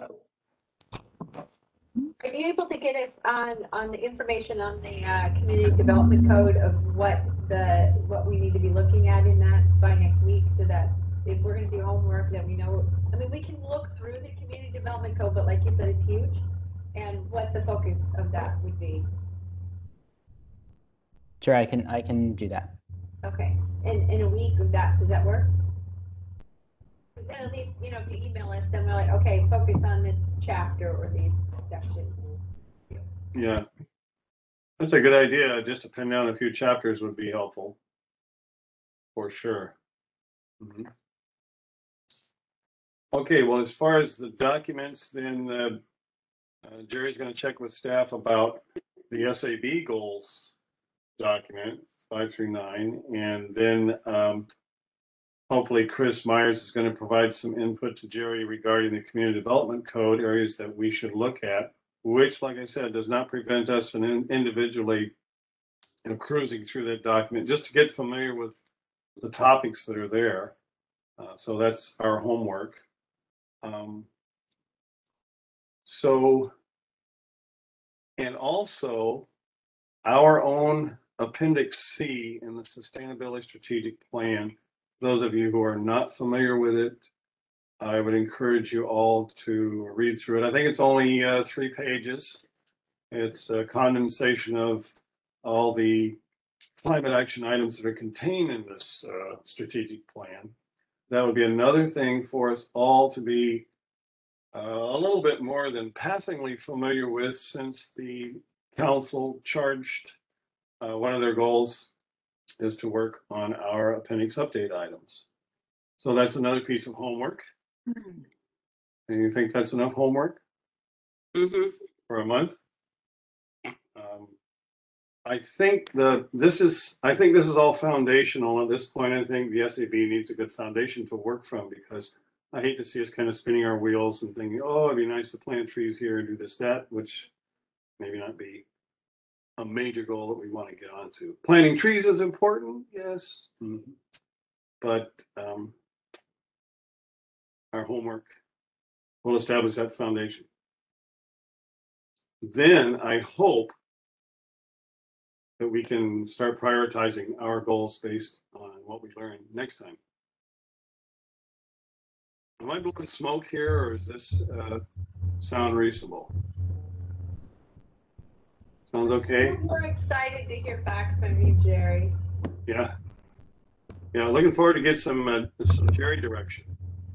Are you able to get us on, on the information on the, uh, community development code of what the, what we need to be looking at in that by next week, so that if we're gonna do homework, that we know, I mean, we can look through the community development code, but like you said, it's huge, and what the focus of that would be. sure, I can I can do that. Okay, in, in a week, would that, does that work? 'Cause then at least, you know, if you email us, then we're like, okay, focus on this chapter or these sections. Yeah. That's a good idea. Just to pin down a few chapters would be helpful. For sure. Mhm. Okay, well, as far as the documents, then uh, uh, Jerry's going to check with staff about the S A B goals document, five through nine, and then um, hopefully Chris Myers is going to provide some input to Jerry regarding the community development code areas that we should look at, which, like I said, does not prevent us from in- individually you know, cruising through that document just to get familiar with the topics that are there. Uh, so that's our homework. Um, so, and also our own Appendix C in the Sustainability Strategic Plan. Those of you who are not familiar with it, I would encourage you all to read through it. I think it's only uh, three pages. It's a condensation of all the climate action items that are contained in this uh, strategic plan. That would be another thing for us all to be uh, a little bit more than passingly familiar with, since the council charged uh, one of their goals is to work on our appendix update items. So that's another piece of homework. And you think that's enough homework Mm-hmm. for a month? Um, I think the this is I think this is all foundational at this point. I think the S A B needs a good foundation to work from, because I hate to see us kind of spinning our wheels and thinking, oh, it'd be nice to plant trees here and do this, that, which maybe not be a major goal that we want to get onto. Planting trees is important, yes, mhm. But um, our homework will establish that foundation. Then I hope that we can start prioritizing our goals based on what we learn next time. Am I blowing smoke here, or is this uh, sound reasonable? Sounds okay? We're excited to hear back from you, Jerry. Yeah. Yeah, looking forward to get some uh, some Jerry direction.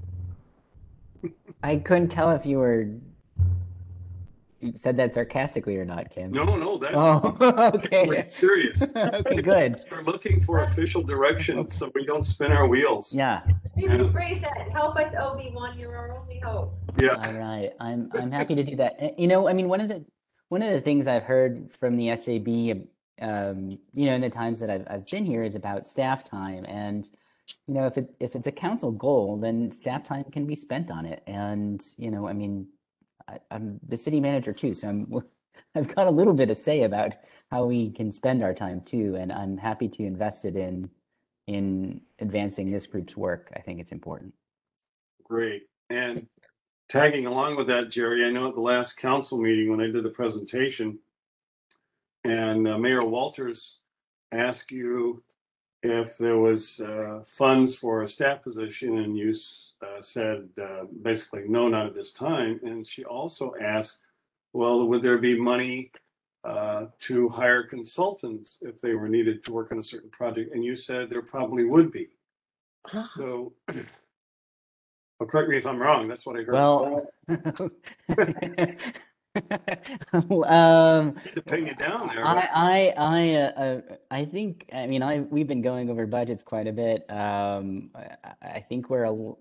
I couldn't tell if you were you said that sarcastically or not, Kim. No, no, that's Oh, okay. really serious. Okay, good. We're looking for official direction so we don't spin our wheels. Yeah. Maybe Yeah. phrase that, help us, Obi-Wan, you're our only hope. Yeah. All right. I'm I'm happy to do that. Uh, You know, I mean, one of the one of the things I've heard from the S A B, um, you know, in the times that I've I've been here, is about staff time. And you know, if it if it's a council goal, then staff time can be spent on it. And you know, I mean, I, I'm the city manager too, so I'm I've got a little bit of say about how we can spend our time too. And I'm happy to invest it in in advancing this group's work. I think it's important. Great. And tagging along with that, Jerry, I know at the last council meeting when I did the presentation, and uh, Mayor Walters asked you if there was uh, funds for a staff position, and you uh, said uh, basically no, not at this time. And she also asked, well, would there be money uh, to hire consultants if they were needed to work on a certain project? And you said there probably would be. So, well, correct me if I'm wrong. That's what I heard. Well, um, Need to pin you down there. I, but- I, I, uh, uh, I think, I mean, I, we've been going over budgets quite a bit. Um, I, I think we're a, l-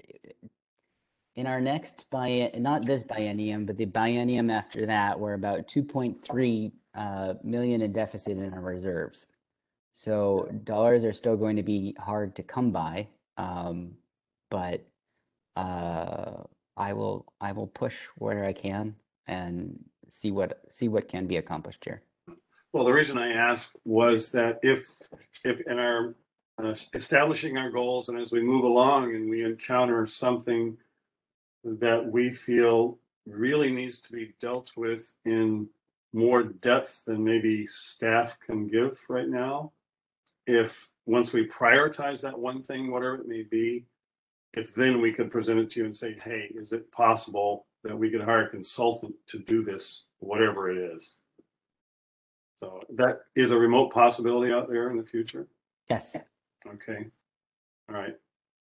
in our next bi, not this biennium, but the biennium after that, we're about two point three uh, million in deficit in our reserves. So dollars are still going to be hard to come by, um, but uh, I will, I will push where I can and see what, see what can be accomplished here. Well, the reason I asked was that if, if in our uh, establishing our goals and as we move along and we encounter something that we feel really needs to be dealt with in more depth than maybe staff can give right now, if once we prioritize that one thing, whatever it may be, if then we could present it to you and say, hey, is it possible that we could hire a consultant to do this, whatever it is? So that is a remote possibility out there in the future. Yes, Okay. All right.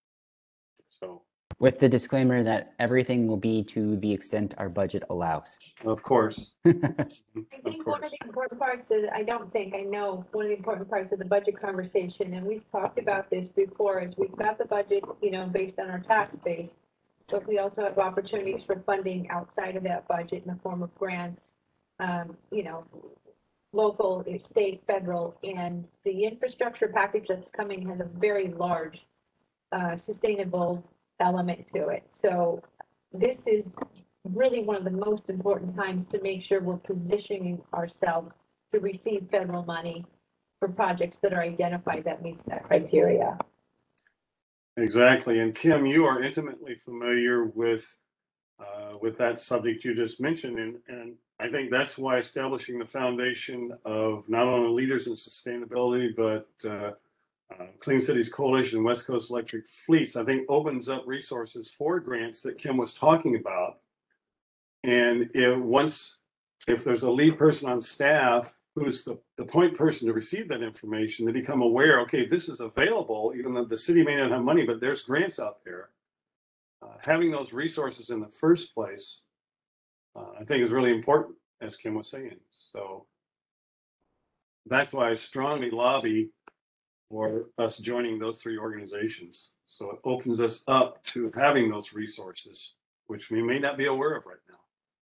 So, with the disclaimer that everything will be to the extent our budget allows. of course. I Of think one course. of the important parts is, I don't think, I know, one of the important parts of the budget conversation, and we've talked about this before, is we've got the budget, you know, based on our tax base, but we also have opportunities for funding outside of that budget in the form of grants, um, you know, local, state, federal, and the infrastructure package that's coming has a very large uh, sustainable element to it. So this is really one of the most important times to make sure we're positioning ourselves to receive federal money for projects that are identified that meets that criteria. Exactly. And Kim, you are intimately familiar with uh, with that subject you just mentioned. And, and I think that's why establishing the foundation of not only leaders in sustainability, but uh, uh, Clean Cities Coalition and West Coast Electric Fleets, I think opens up resources for grants that Kim was talking about. And if once, if there's a lead person on staff who's the, the point person to receive that information, they become aware, okay, this is available, even though the city may not have money, but there's grants out there. Uh, having those resources in the first place, uh, I think is really important, as Kim was saying. So that's why I strongly lobby for us joining those three organizations. So it opens us up to having those resources, which we may not be aware of right now.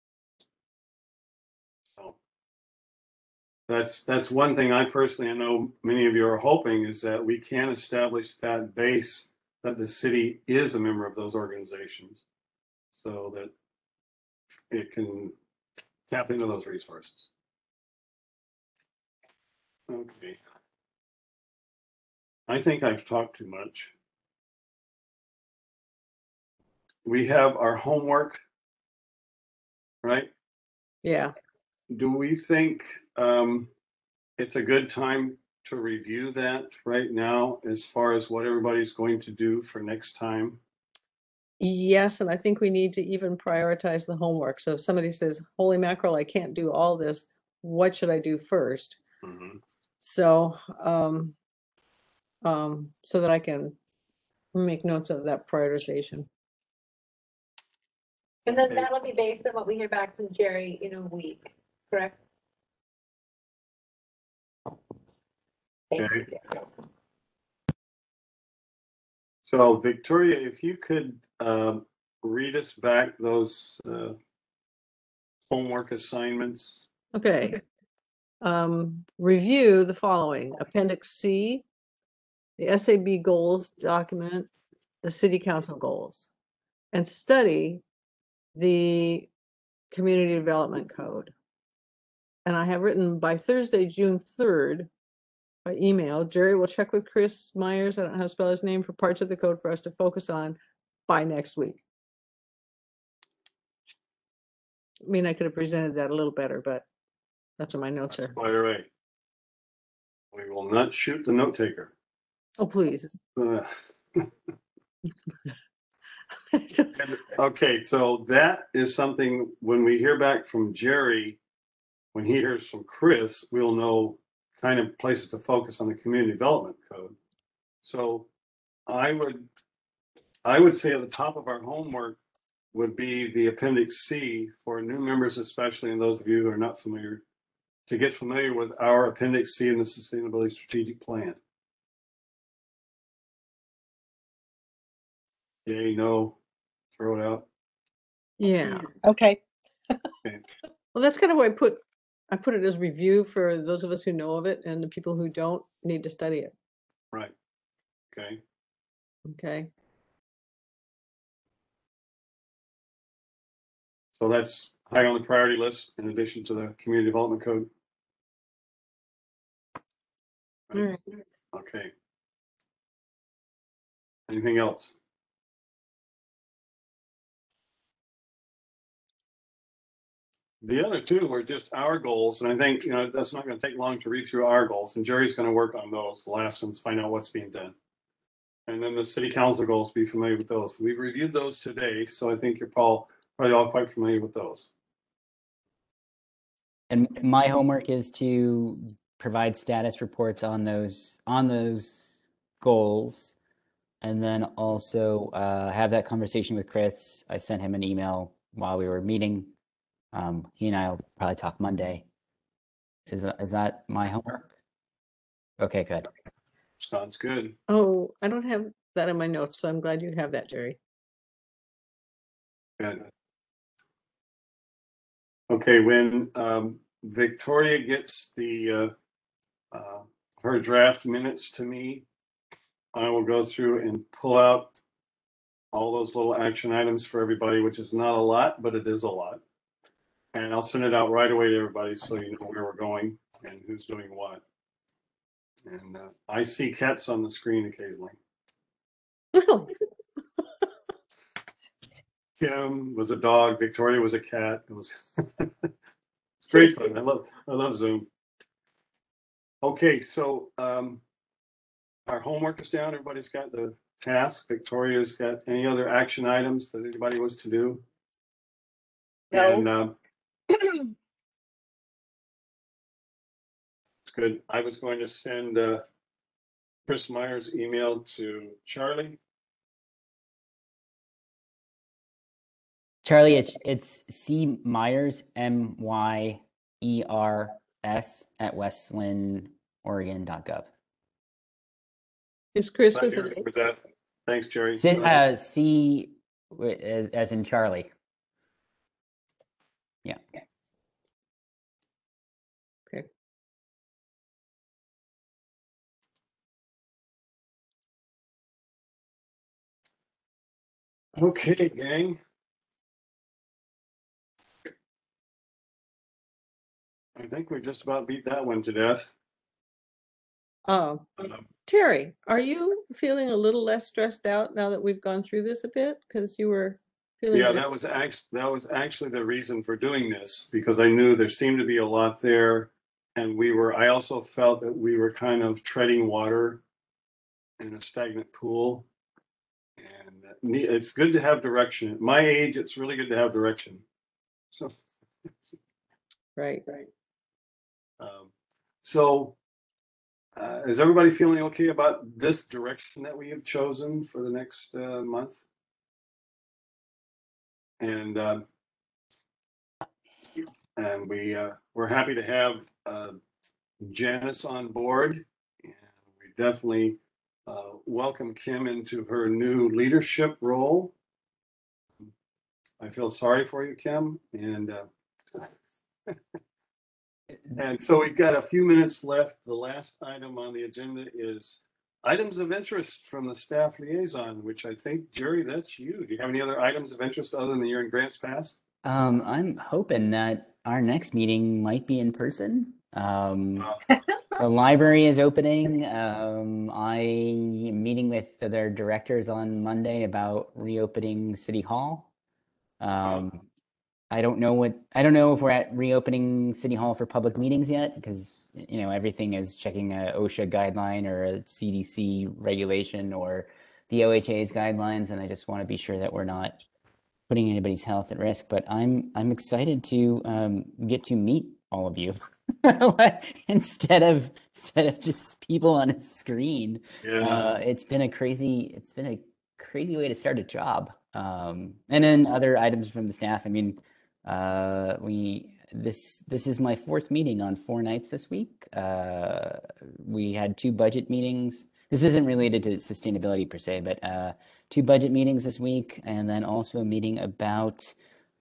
So that's that's one thing I personally, I know many of you are hoping, is that we can establish that base that the city is a member of those organizations so that it can tap into those resources. Okay. I think I've talked too much. We have our homework, right? Yeah. Do we think um, it's a good time to review that right now as far as what everybody's going to do for next time? Yes, and I think we need to even prioritize the homework. So if somebody says, holy mackerel, I can't do all this, what should I do first? Mm-hmm. So, um, um, so that I can make notes of that prioritization. And then Okay. that'll be based on what we hear back from Jerry in a week, correct? Thank Okay. you, Jerry. So Victoria, if you could um, read us back those uh, homework assignments. Okay. Um, review the following: Appendix C, the S A B goals document, the city council goals, and study the community development code. And I have written by Thursday, June third, by email, Jerry will check with Chris Myers, I don't know how to spell his name, for parts of the code for us to focus on by next week. I mean, I could have presented that a little better, but that's what my notes That's are. quite all right. We will not shoot the note taker. Oh, please. Uh, and- okay, so that is something when we hear back from Jerry, when he hears from Chris, we'll know kind of places to focus on the community development code. So I would, I would say at the top of our homework, would be the Appendix C for new members, especially, and those of you who are not familiar, to get familiar with our Appendix C in the Sustainability Strategic Plan. Yay, no, throw it out. Yeah. Okay. Okay. Well, that's kind of why I put, I put it as review for those of us who know of it, and the people who don't need to study it. Right. Okay. Okay. So that's high on the priority list in addition to the Community Development Code. All right. Okay. Anything else? The other two were just our goals, and I think, you know, that's not going to take long to read through our goals, and Jerry's going to work on those. The last ones, find out what's being done. And then the city council goals, be familiar with those. We've reviewed those today, so I think you're Paul, probably all quite familiar with those. And my homework is to provide status reports on those on those goals, and then also uh, have that conversation with Chris. I sent him an email while we were meeting. Um, he and I will probably talk Monday. Is that, is that my homework? Okay, good. Sounds good. Oh, I don't have that in my notes, so I'm glad you have that, Jerry. Good. Okay, when um, Victoria gets the uh, uh, her draft minutes to me, I will go through and pull out all those little action items for everybody, which is not a lot, but it is a lot. And I'll send it out right away to everybody so you know where we're going and who's doing what. And uh, I see cats on the screen occasionally. Really? Kim was a dog. Victoria was a cat. It was it's great fun. I love I love Zoom. Okay, so um, our homework is down. Everybody's got the task. Victoria's got any other action items that anybody was to do? No. And um, it's good. I was going to send uh, Chris Myers' email to Charlie. Charlie, it's it's C Myers, M Y E R S at westland oregon dot gov. Is Chris Glad with you're it? with that. Thanks, Jerry. C, uh, C as, as in Charlie. Yeah. Okay. Okay, gang. I think we just about beat that one to death. Oh, Um, Terry, are you feeling a little less stressed out now that we've gone through this a bit? Because you were feeling. Yeah, it- that was actually that was actually the reason for doing this, because I knew there seemed to be a lot there, and we were. I also felt that we were kind of treading water in a stagnant pool, and ne- it's good to have direction. At my age, it's really good to have direction. So, Right, right. um, so uh, is everybody feeling okay about this direction that we have chosen for the next uh, month? And um, and we uh, we're happy to have uh, Janice on board, and we definitely uh, welcome Kim into her new leadership role. I feel sorry for you, Kim, and uh, and so we've got a few minutes left. The last item on the agenda is items of interest from the staff liaison, which I think, Jerry, that's you. Do you have any other items of interest other than the year in grants past? Um, I'm hoping that our next meeting might be in person. Um, the library is opening. Um, I am meeting with their directors on Monday about reopening City Hall. Um, I don't know what I don't know if we're at reopening City Hall for public meetings yet, because you know everything is checking a OSHA guideline or a C D C regulation or the O H A's guidelines, and I just want to be sure that we're not putting anybody's health at risk. But I'm I'm excited to um, get to meet all of you instead of instead of just people on a screen. Yeah. Uh, it's been a crazy it's been a crazy way to start a job. Um, and then other items from the staff. I mean, uh, we this this is my fourth meeting on four nights this week. Uh, we had two budget meetings. This isn't related to sustainability per se, but uh, two budget meetings this week, and then also a meeting about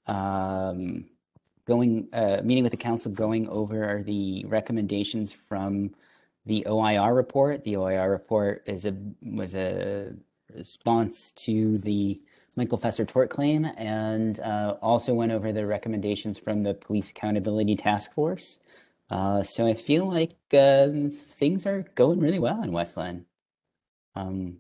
um, going uh, meeting with the council, going over the recommendations from the O I R report. The O I R report is a was a response to the Michael Fesser tort claim, and uh, also went over the recommendations from the Police Accountability Task Force. Uh, so I feel like um, things are going really well in Westland. Um,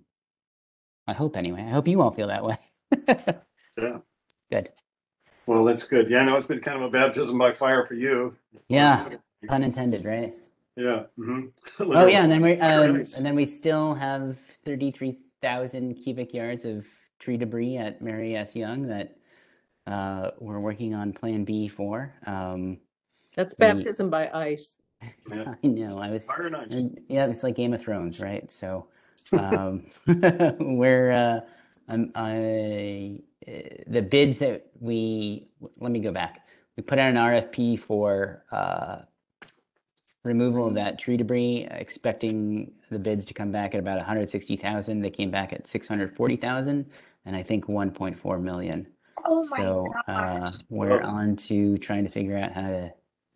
I hope anyway. I hope you all feel that way. Yeah. Good. Well, that's good. Yeah, I know it's been kind of a baptism by fire for you. Yeah, pun intended, right? Yeah. mhm. Oh yeah, and then we um, Nice. and then we still have thirty-three thousand cubic yards of tree debris at Mary S. Young that uh, we're working on Plan B for. Um, That's we- baptism by ice. Yeah. I know. I was. Fire and ice. and- Yeah, it's like Game of Thrones, right? So, um, we're uh, I'm, I uh, the bids that we let me go back. We put out an R F P for uh, removal of that tree debris, expecting the bids to come back at about one hundred sixty thousand. They came back at six hundred forty thousand, and I think one point four million. Oh my So God. uh, we're on to trying to figure out how to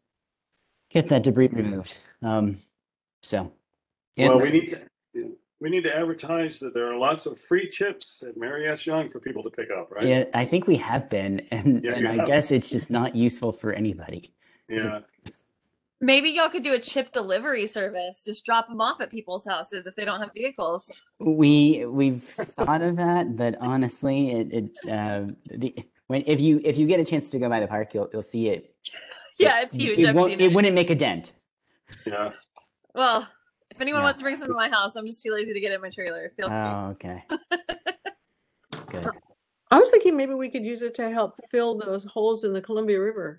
get that debris removed. Um, so, yeah, Well, we need to, we need to advertise that there are lots of free chips at Mary S. Young for people to pick up, right? yeah, I think we have been, and, Yeah, and you I have. guess it's just not useful for anybody. Yeah. Maybe y'all could do a chip delivery service. Just drop them off at people's houses if they don't have vehicles. We we've thought of that, but honestly, it, it uh, the when if you if you get a chance to go by the park, you'll you'll see it. Yeah, it's huge. It I've won't. seen It it. wouldn't make a dent. Yeah. Well, if anyone Yeah. wants to bring some to my house, I'm just too lazy to get in my trailer. Feel free. Oh, okay. Good. I was thinking maybe we could use it to help fill those holes in the Columbia River.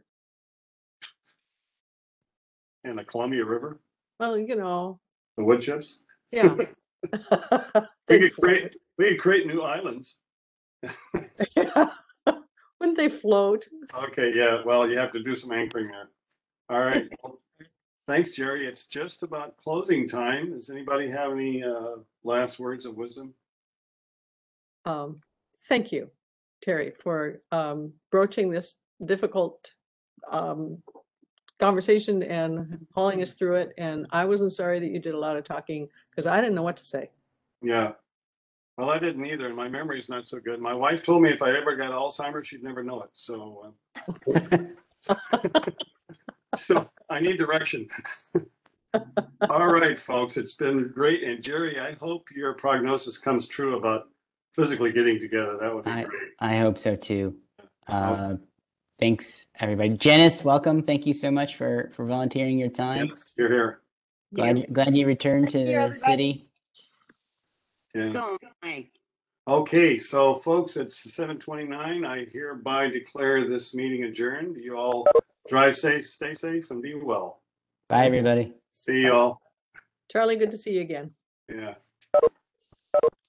And the Columbia River, Well, you know, the wood chips. yeah. We They'd could float. create, we could create new islands. Yeah. Wouldn't they float? Okay, yeah, well, you have to do some anchoring there. All right. Well, thanks, Jerry. It's just about closing time. Does anybody have any uh, last words of wisdom? Um, thank you, Terry, for um, broaching this difficult um, conversation and hauling us through it. And I wasn't sorry that you did a lot of talking because I didn't know what to say. Yeah. Well, I didn't either, and my memory's not so good. My wife told me if I ever got Alzheimer's, she'd never know it. So, uh, so I need direction. All right, folks, it's been great. And Jerry, I hope your prognosis comes true about physically getting together. That would be I great. I hope so too. Uh, thanks everybody. Janice, welcome. Thank you so much for for volunteering your time. Yes, you're here. Glad glad you returned to Thank you, the everybody. city. Yeah. So, hi. Okay, so folks, it's seven twenty-nine. I hereby declare this meeting adjourned. You all drive safe, stay safe, and be well. Bye, everybody. See y'all. Charlie, good to see you again. Yeah.